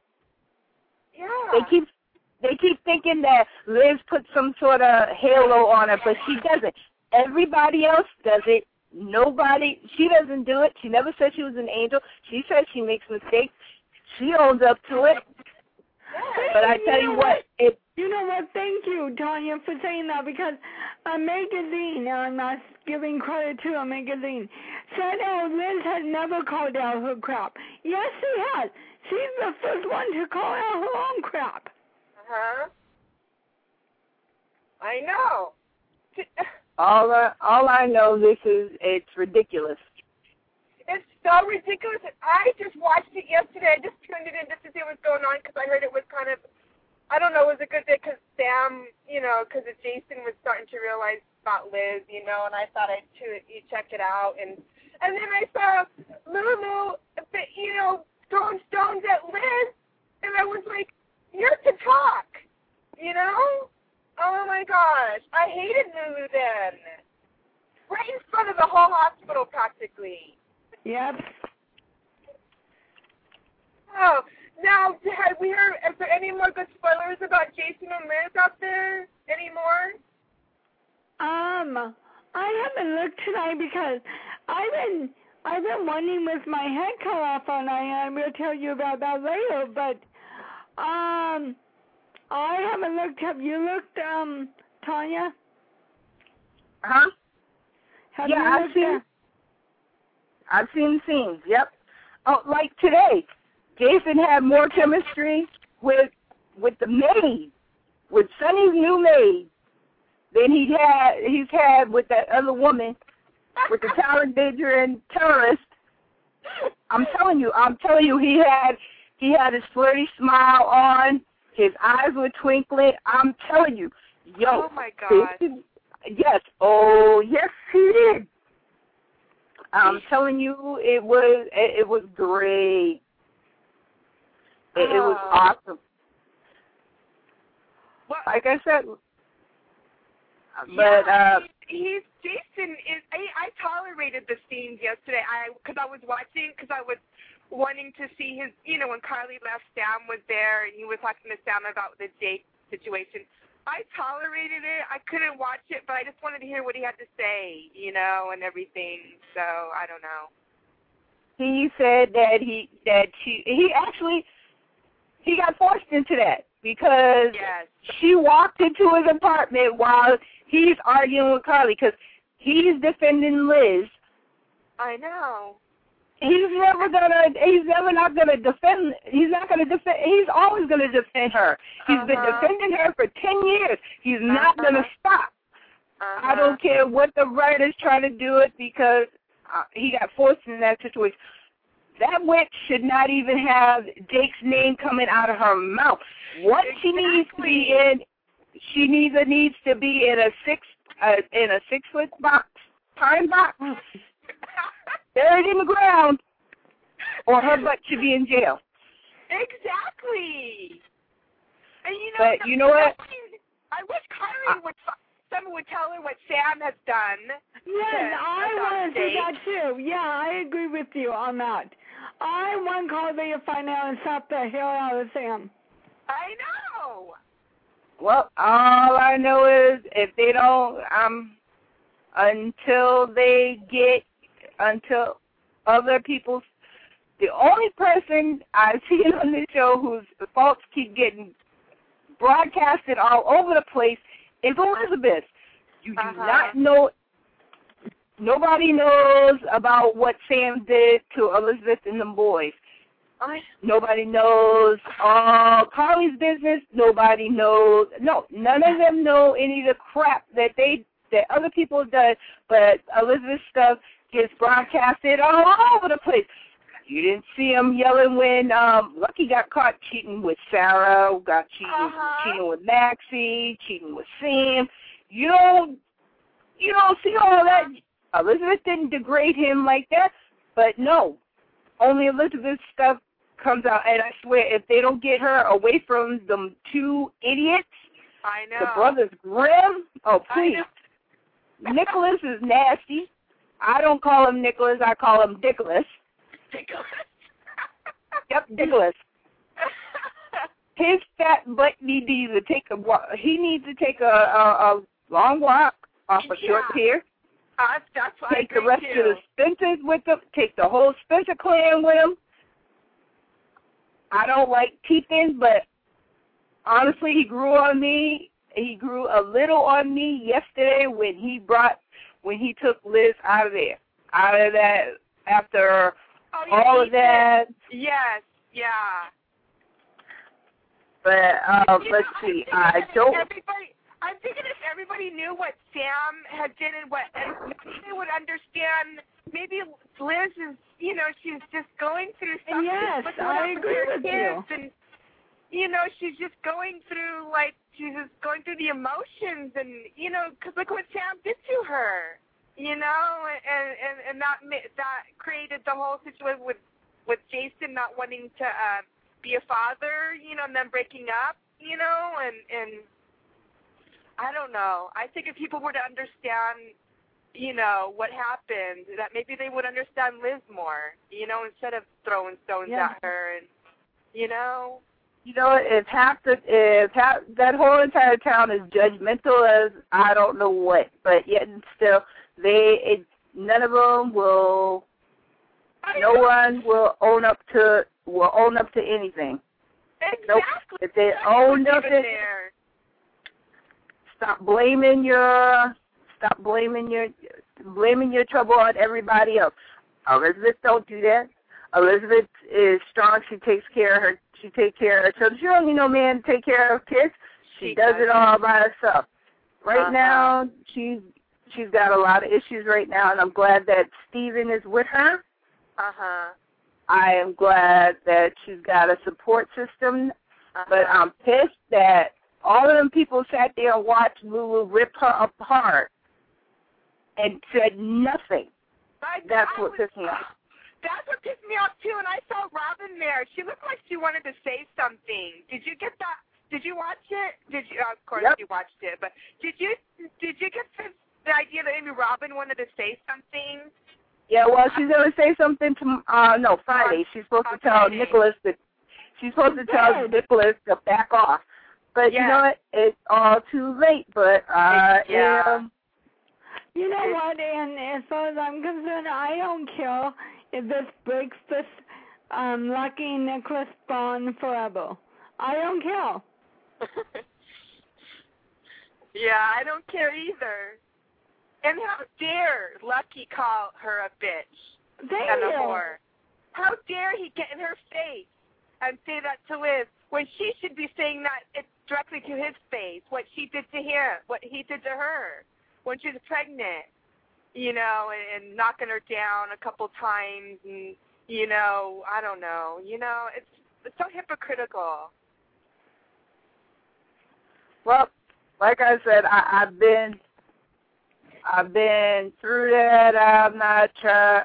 Yeah. They keep thinking that Liz put some sort of halo on her, but she doesn't. Everybody else does it. She doesn't do it. She never said she was an angel. She says she makes mistakes. She owns up to it. But I tell you what, you know what? Thank you, Tanya, for saying that, because a magazine, I'm not giving credit to a magazine, said, Liz has never called out her crap. Yes, she has. She's the first one to call out her own crap. Uh-huh. I know. All I know, it's ridiculous. It's so ridiculous. I just watched it yesterday. I just tuned it in just to see what's going on because I heard it was kind of, I don't know, it was a good day because Sam, because Jason was starting to realize about Liz, you know, and I thought I'd check it out. And then I saw Lulu, you know, throwing stones at Liz, and I was like, you're to talk, you know? Oh, my gosh. I hated Lulu then. Right in front of the whole hospital, practically. Yep. Oh, now, have we heard, is there any more good spoilers about Jason and Liz out there? Any more? I haven't looked tonight because I've been wondering with my head cut off all night. I'm going to tell you about that later, but, I haven't looked. Have you looked, Tanya? Huh? Have Yeah, you I've seen the scenes. Yep. Oh, like today, Jason had more chemistry with the maid, with Sonny's new maid, than he's had with that other woman, with the talent danger and terrorist. I'm telling you, he had his flirty smile on. His eyes were twinkling. I'm telling you, yo. Oh my God. Yes. Oh, yes, he did. I'm telling you, it was great. It was awesome. Well, like I said, he's Jason is. I tolerated the scenes yesterday. Because I was wanting to see his. You know, when Carly left, Sam was there, and he was talking to Sam about the Jake situation. I tolerated it. I couldn't watch it, but I just wanted to hear what he had to say, you know, and everything. So I don't know. He said that he got forced into that because she walked into his apartment while he's arguing with Carly because he's defending Liz. I know. He's not gonna defend. He's always gonna defend her. He's been defending her for 10 years. He's not gonna stop. I don't care what the writer's trying to do it because he got forced in that situation. That witch should not even have Jake's name coming out of her mouth. What she needs to be in, she needs to be in a 6-foot box, pine box, buried in the ground, or her butt should be in jail. Exactly. And you know what? I wish Carly someone would tell her what Sam has done. Yes, I want to do that too. Yeah, I agree with you on that. I want Carly to find out and slap the hell out of Sam. I know. Well, all I know is if they don't, until other people, the only person I've seen on this show whose faults keep getting broadcasted all over the place is Elizabeth. You do not know. Nobody knows about what Sam did to Elizabeth and them boys. Nobody knows Carly's business. Nobody knows. No, none of them know any of the crap that other people have done. But Elizabeth's stuff gets broadcasted all over the place. You didn't see him yelling when Lucky got caught cheating with Sarah, got cheating with Maxie, cheating with Sam. You don't see all that. Elizabeth didn't degrade him like that, but no, only Elizabeth's stuff comes out. And I swear, if they don't get her away from them two idiots, I know. the brothers Grimm, oh please. Nicholas is nasty. I don't call him Nicholas. I call him Dickolas. Yep, Dickolas. His fat butt needs to take a walk. He needs to take a long walk off a short pier. That's what take the rest of the Spencers with him. Take the whole Spencer clan with him. I don't like teething, but honestly, he grew on me. He grew a little on me yesterday when he took Liz out of that after all of that. Yes, yeah. But let's see. I'm thinking if everybody knew what Sam had did and they would understand. Maybe Liz is, she's just going through something. Yes, I agree with you. she's just going through, like, she's just going through the emotions and, because look what Sam did to her, and that created the whole situation with Jason not wanting to be a father, and then breaking up, and I don't know. I think if people were to understand, what happened, that maybe they would understand Liz more, instead of throwing stones at her and, if that whole entire town is judgmental as I don't know what, but yet and still none of them will. No one will own up to anything. Exactly. Nope. If they own up to, stop blaming your trouble on everybody else. Elizabeth don't do that. Elizabeth is strong. She takes care of her children. She don't need no man to take care of her kids. She does it all by herself. Right now, she's got a lot of issues right now, and I'm glad that Steven is with her. I am glad that she's got a support system, but I'm pissed that all of them people sat there and watched Lulu rip her apart and said nothing. That's what pissed me off. That's what pissed me off, too, and I saw Robin there. She looked like she wanted to say something. Did you get that? Did you watch it? Of course you watched it, but did you get the idea that maybe Robin wanted to say something? Yeah, well, she's going to say something Friday. She's supposed to tell Nicholas to back off. But you know what? It's all too late, but You know what, and as far as I'm concerned, I don't care if this breaks this Lucky Nicholas bond forever. I don't care. Yeah, I don't care either. And how dare Lucky call her a bitch and a whore? How dare he get in her face and say that to Liz when she should be saying that directly to his face, what she did to him, what he did to her when she was pregnant, and knocking her down a couple times and, I don't know, it's so hypocritical. Well, like I said, I've been through that. I'm not trying.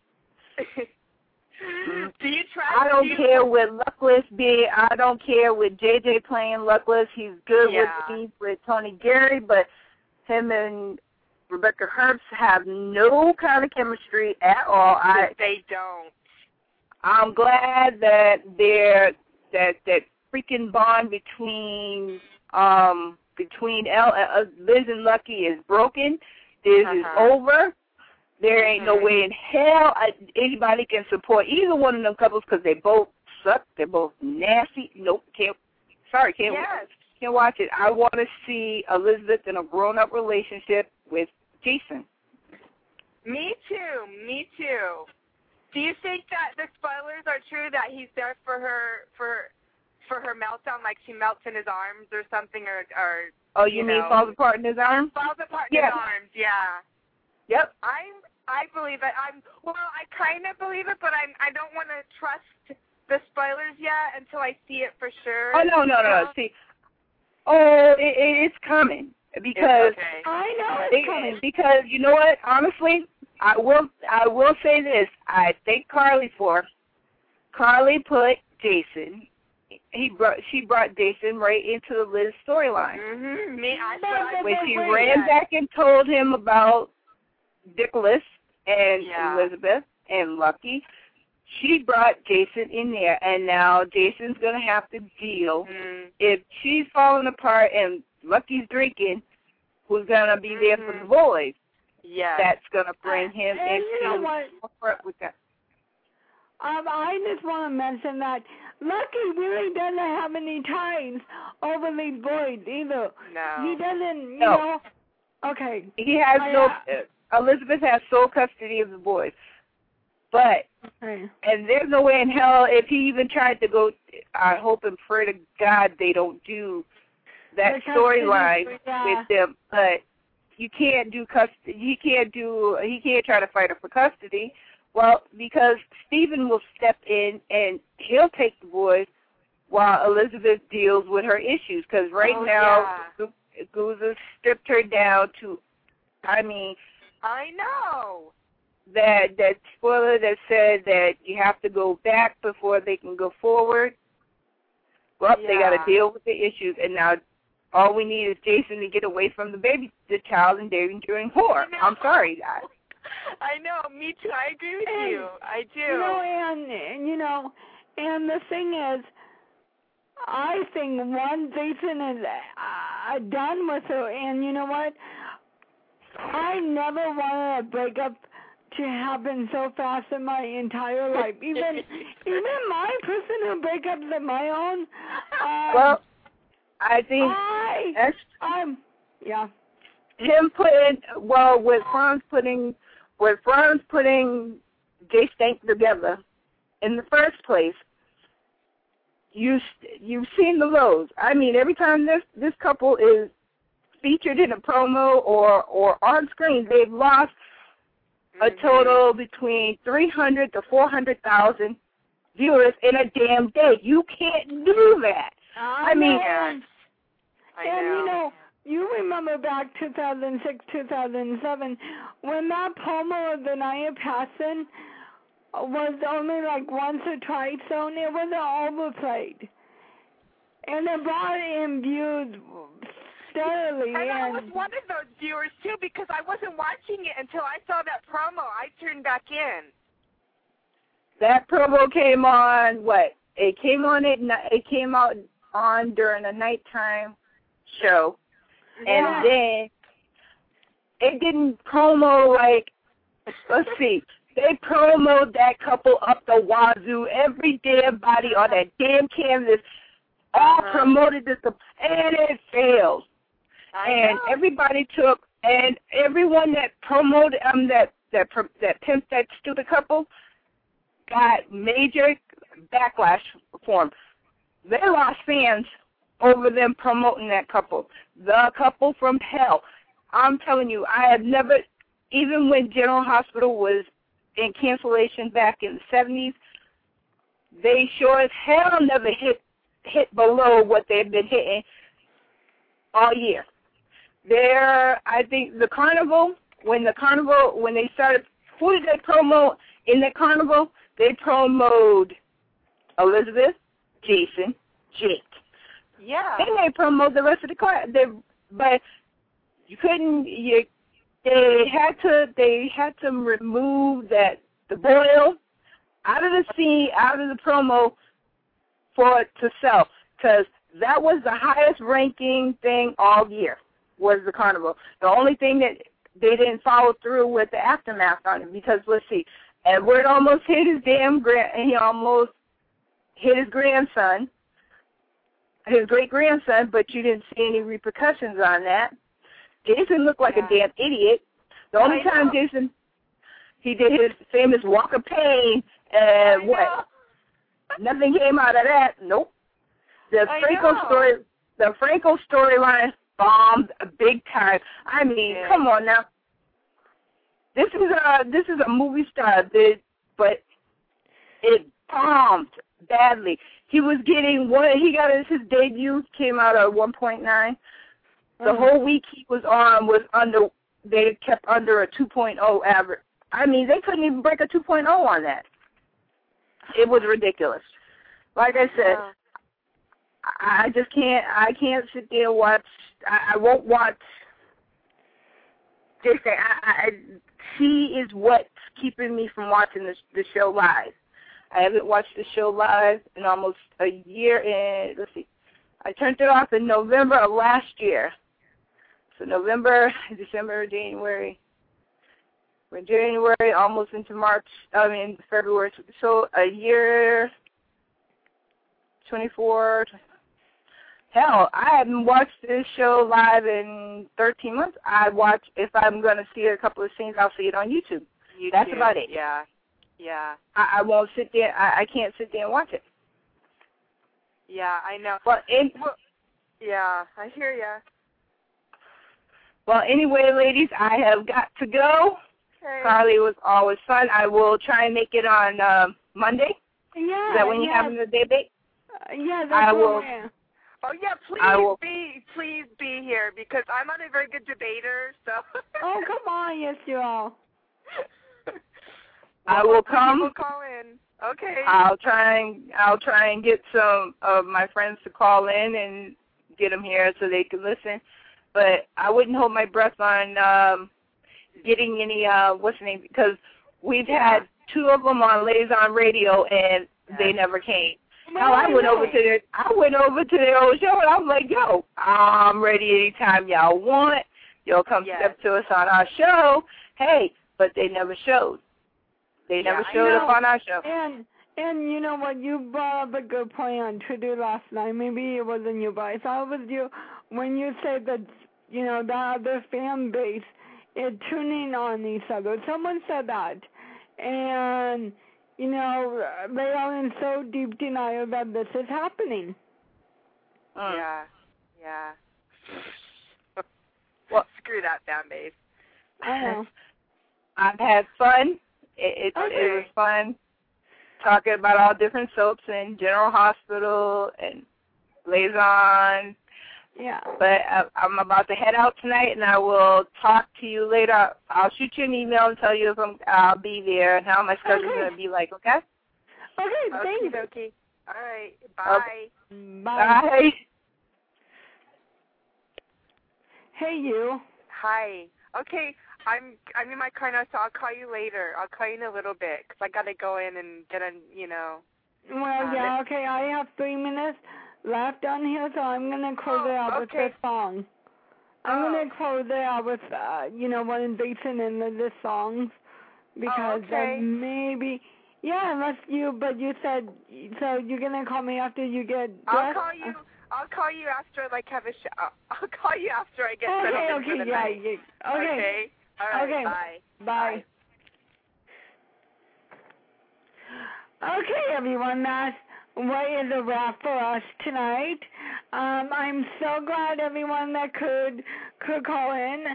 Do you try? I don't care with Luckless being. I don't care with JJ playing Luckless. He's good with Tony Gary, but him and Rebecca Herbst have no kind of chemistry at all. They don't. I'm glad that that freaking bond between Liz and Lucky is broken. This is over. There ain't no way in hell anybody can support either one of them couples because they both suck. They're both nasty. Nope, can't watch it. I want to see Elizabeth in a grown-up relationship with Jason. Me too. Do you think that the spoilers are true that he's there for her meltdown, like she melts in his arms or something, or oh, you mean falls apart in his arms? Falls apart in his arms, yeah. Yep. I believe it. I kind of believe it, but I don't want to trust the spoilers yet until I see it for sure. Oh no. See, it's coming because I know it's coming because you know what? Honestly, I will say this. I thank Carly for. Carly put Jason. She brought Jason right into the Liz storyline. When she ran back and told him about Nicholas and Elizabeth and Lucky, she brought Jason in there, and now Jason's going to have to deal. If she's falling apart and Lucky's drinking, who's going to be there for the boys? Yeah, that's going to bring him into you know what? with that. I just want to mention that Lucky really doesn't have any ties over these boys either. No. He doesn't, you know. Okay. He has Elizabeth has sole custody of the boys. But, and there's no way in hell if he even tried to go, I hope and pray to God they don't do that storyline with them. But you can't do custody. He can't try to fight her for custody. Well, because Steven will step in and he'll take the boys while Elizabeth deals with her issues. Because right now, Guza stripped her down to, I know. That spoiler that said that you have to go back before they can go forward. Well, they got to deal with the issues, and now all we need is Jason to get away from the child endangering whore. I'm sorry, guys. I know, me too. I agree with you. I do. And the thing is, I think once Jason is done with her, and you know what? I never wanted a breakup to happen so fast in my entire life. Even my personal breakups of my own. Well, I think him putting with Franz putting Jay Stank together in the first place. You've seen the lows. I mean, every time this couple is featured in a promo or on screen, they've lost a total between 300 to 400,000 viewers in a damn day. You can't do that. I mean, you remember back 2006, 2007, when that promo of the Nia Passon was only like once or twice, so it wasn't overplayed. And it brought in views steadily. And I was one of those viewers, too, because I wasn't watching it until I saw that promo. I turned back in. That promo came on, It came out on during a nighttime show. And then it didn't promo let's see. They promoted that couple up the wazoo. Every damn body on that damn canvas all promoted this, and it failed. And everybody and everyone that promoted that pimped that stupid couple got major backlash for them. They lost fans over them promoting that couple. The couple from hell. I'm telling you, I have never, even when General Hospital was in cancellation back in the 70s, they sure as hell never hit below what they've been hitting all year. I think the Carnival, when they started, who did they promote in the Carnival? They promoted Elizabeth, Jason, Jake. Yeah. Then they promote the rest of the class. But you couldn't. They had to remove the boil out of the scene, out of the promo for it to sell, because that was the highest ranking thing all year, was the Carnival. The only thing that they didn't follow through with the aftermath on it, because let's see, Edward almost hit his he almost hit his grandson, his great-grandson, but you didn't see any repercussions on that. Jason looked like a damn idiot. The only time Jason, he did his famous walk of pain, and nothing came out of that. Nope. The Franco storyline bombed big time. I mean, come on now. This is a movie star, but it bombed badly. He was getting his debut came out at 1.9. The whole week he was on they kept under a 2.0 average. I mean, they couldn't even break a 2.0 on that. It was ridiculous. Like I said, I can't sit there and watch. I won't watch. She is what's keeping me from watching the show live. I haven't watched the show live in almost a year, and let's see. I turned it off in November of last year. So November, December, January. We're in January, almost into February. So a year, 24. Hell, I haven't watched this show live in 13 months. If I'm going to see a couple of scenes, I'll see it on YouTube. That's about it. Yeah. I won't sit there. I can't sit there and watch it. Yeah, I know. But yeah, I hear ya. Well, anyway, ladies, I have got to go. Okay. Carly, was always fun. I will try and make it on Monday. Yeah. Is that when you're having the debate? Yeah, that's I what will. we're- Oh yeah, I will. please be here because I'm not a very good debater. So. Oh, come on, yes, you are. I will come. People call in. Okay. I'll try and get some of my friends to call in and get them here so they can listen. But I wouldn't hold my breath on getting any what's the name, because we've had 2 of them on Liaison Radio and they never came. Hell, I went over to their old show and I was like, yo, I'm ready anytime y'all want. Y'all come step to us on our show. Hey, but they never showed. They never showed up on our show. And you know what? You brought up a good point on Twitter last night. Maybe it wasn't you, but I thought it was you when you said that, you know, the other fan base is tuning on each other. Someone said that. And, you know, they are in so deep denial that this is happening. Yeah. Well, screw that fan base. I know. I've had fun. It was fun talking about all different soaps and General Hospital and Liaison. Yeah. But I'm about to head out tonight, and I will talk to you later. I'll shoot you an email and tell you if I'll be there and how my schedule's going to be like, okay? Okay, thanks. Okay. All right. Bye. Okay. Bye. Bye. Hey, you. Hi. Okay. I'm in my car now, so I'll call you later. I'll call you in a little bit 'cause I got to go in and get a, you know. Well, yeah, okay. I have 3 minutes left on here, so I'm going to close it out with this song. I'm going to close it out with, you know, one of Jason and the songs because maybe, yeah, unless but you said, so you're going to call me after you get dressed? I'll call you after, like, have a I'll call you after I get settled in for the night. Okay. All right, okay. Bye. Okay, everyone, that's what is a wrap for us tonight. I'm so glad everyone that could call in.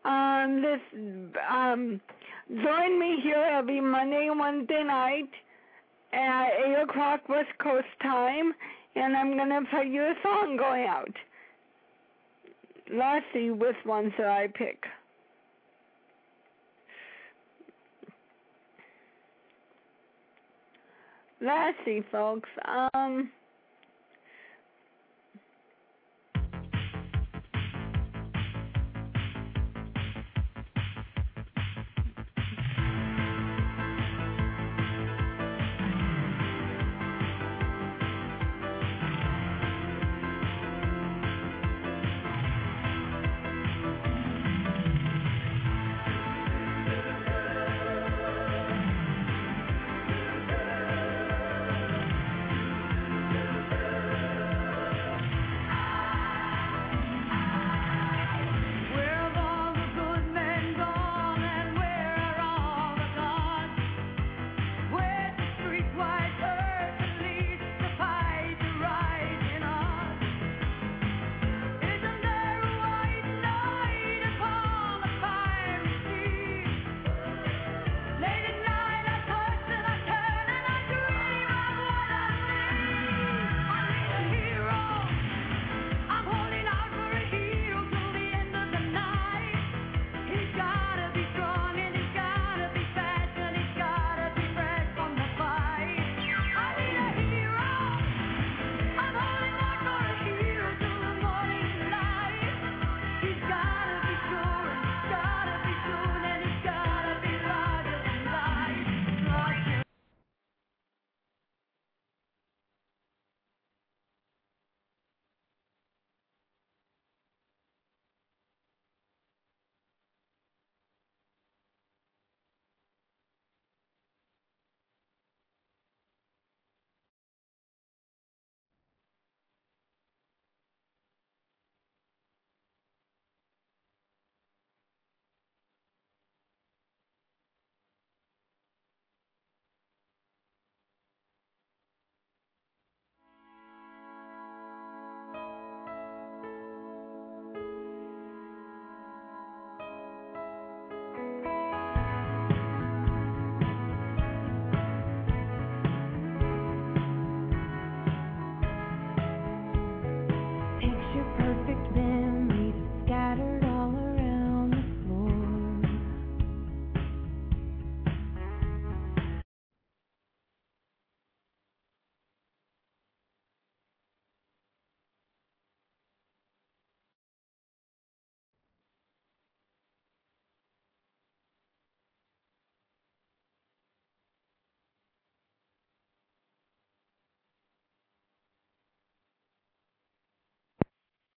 Join me here every Monday and Wednesday night at 8 o'clock West Coast time, and I'm going to play you a song going out. Let's see which one should I pick. Let's see, folks.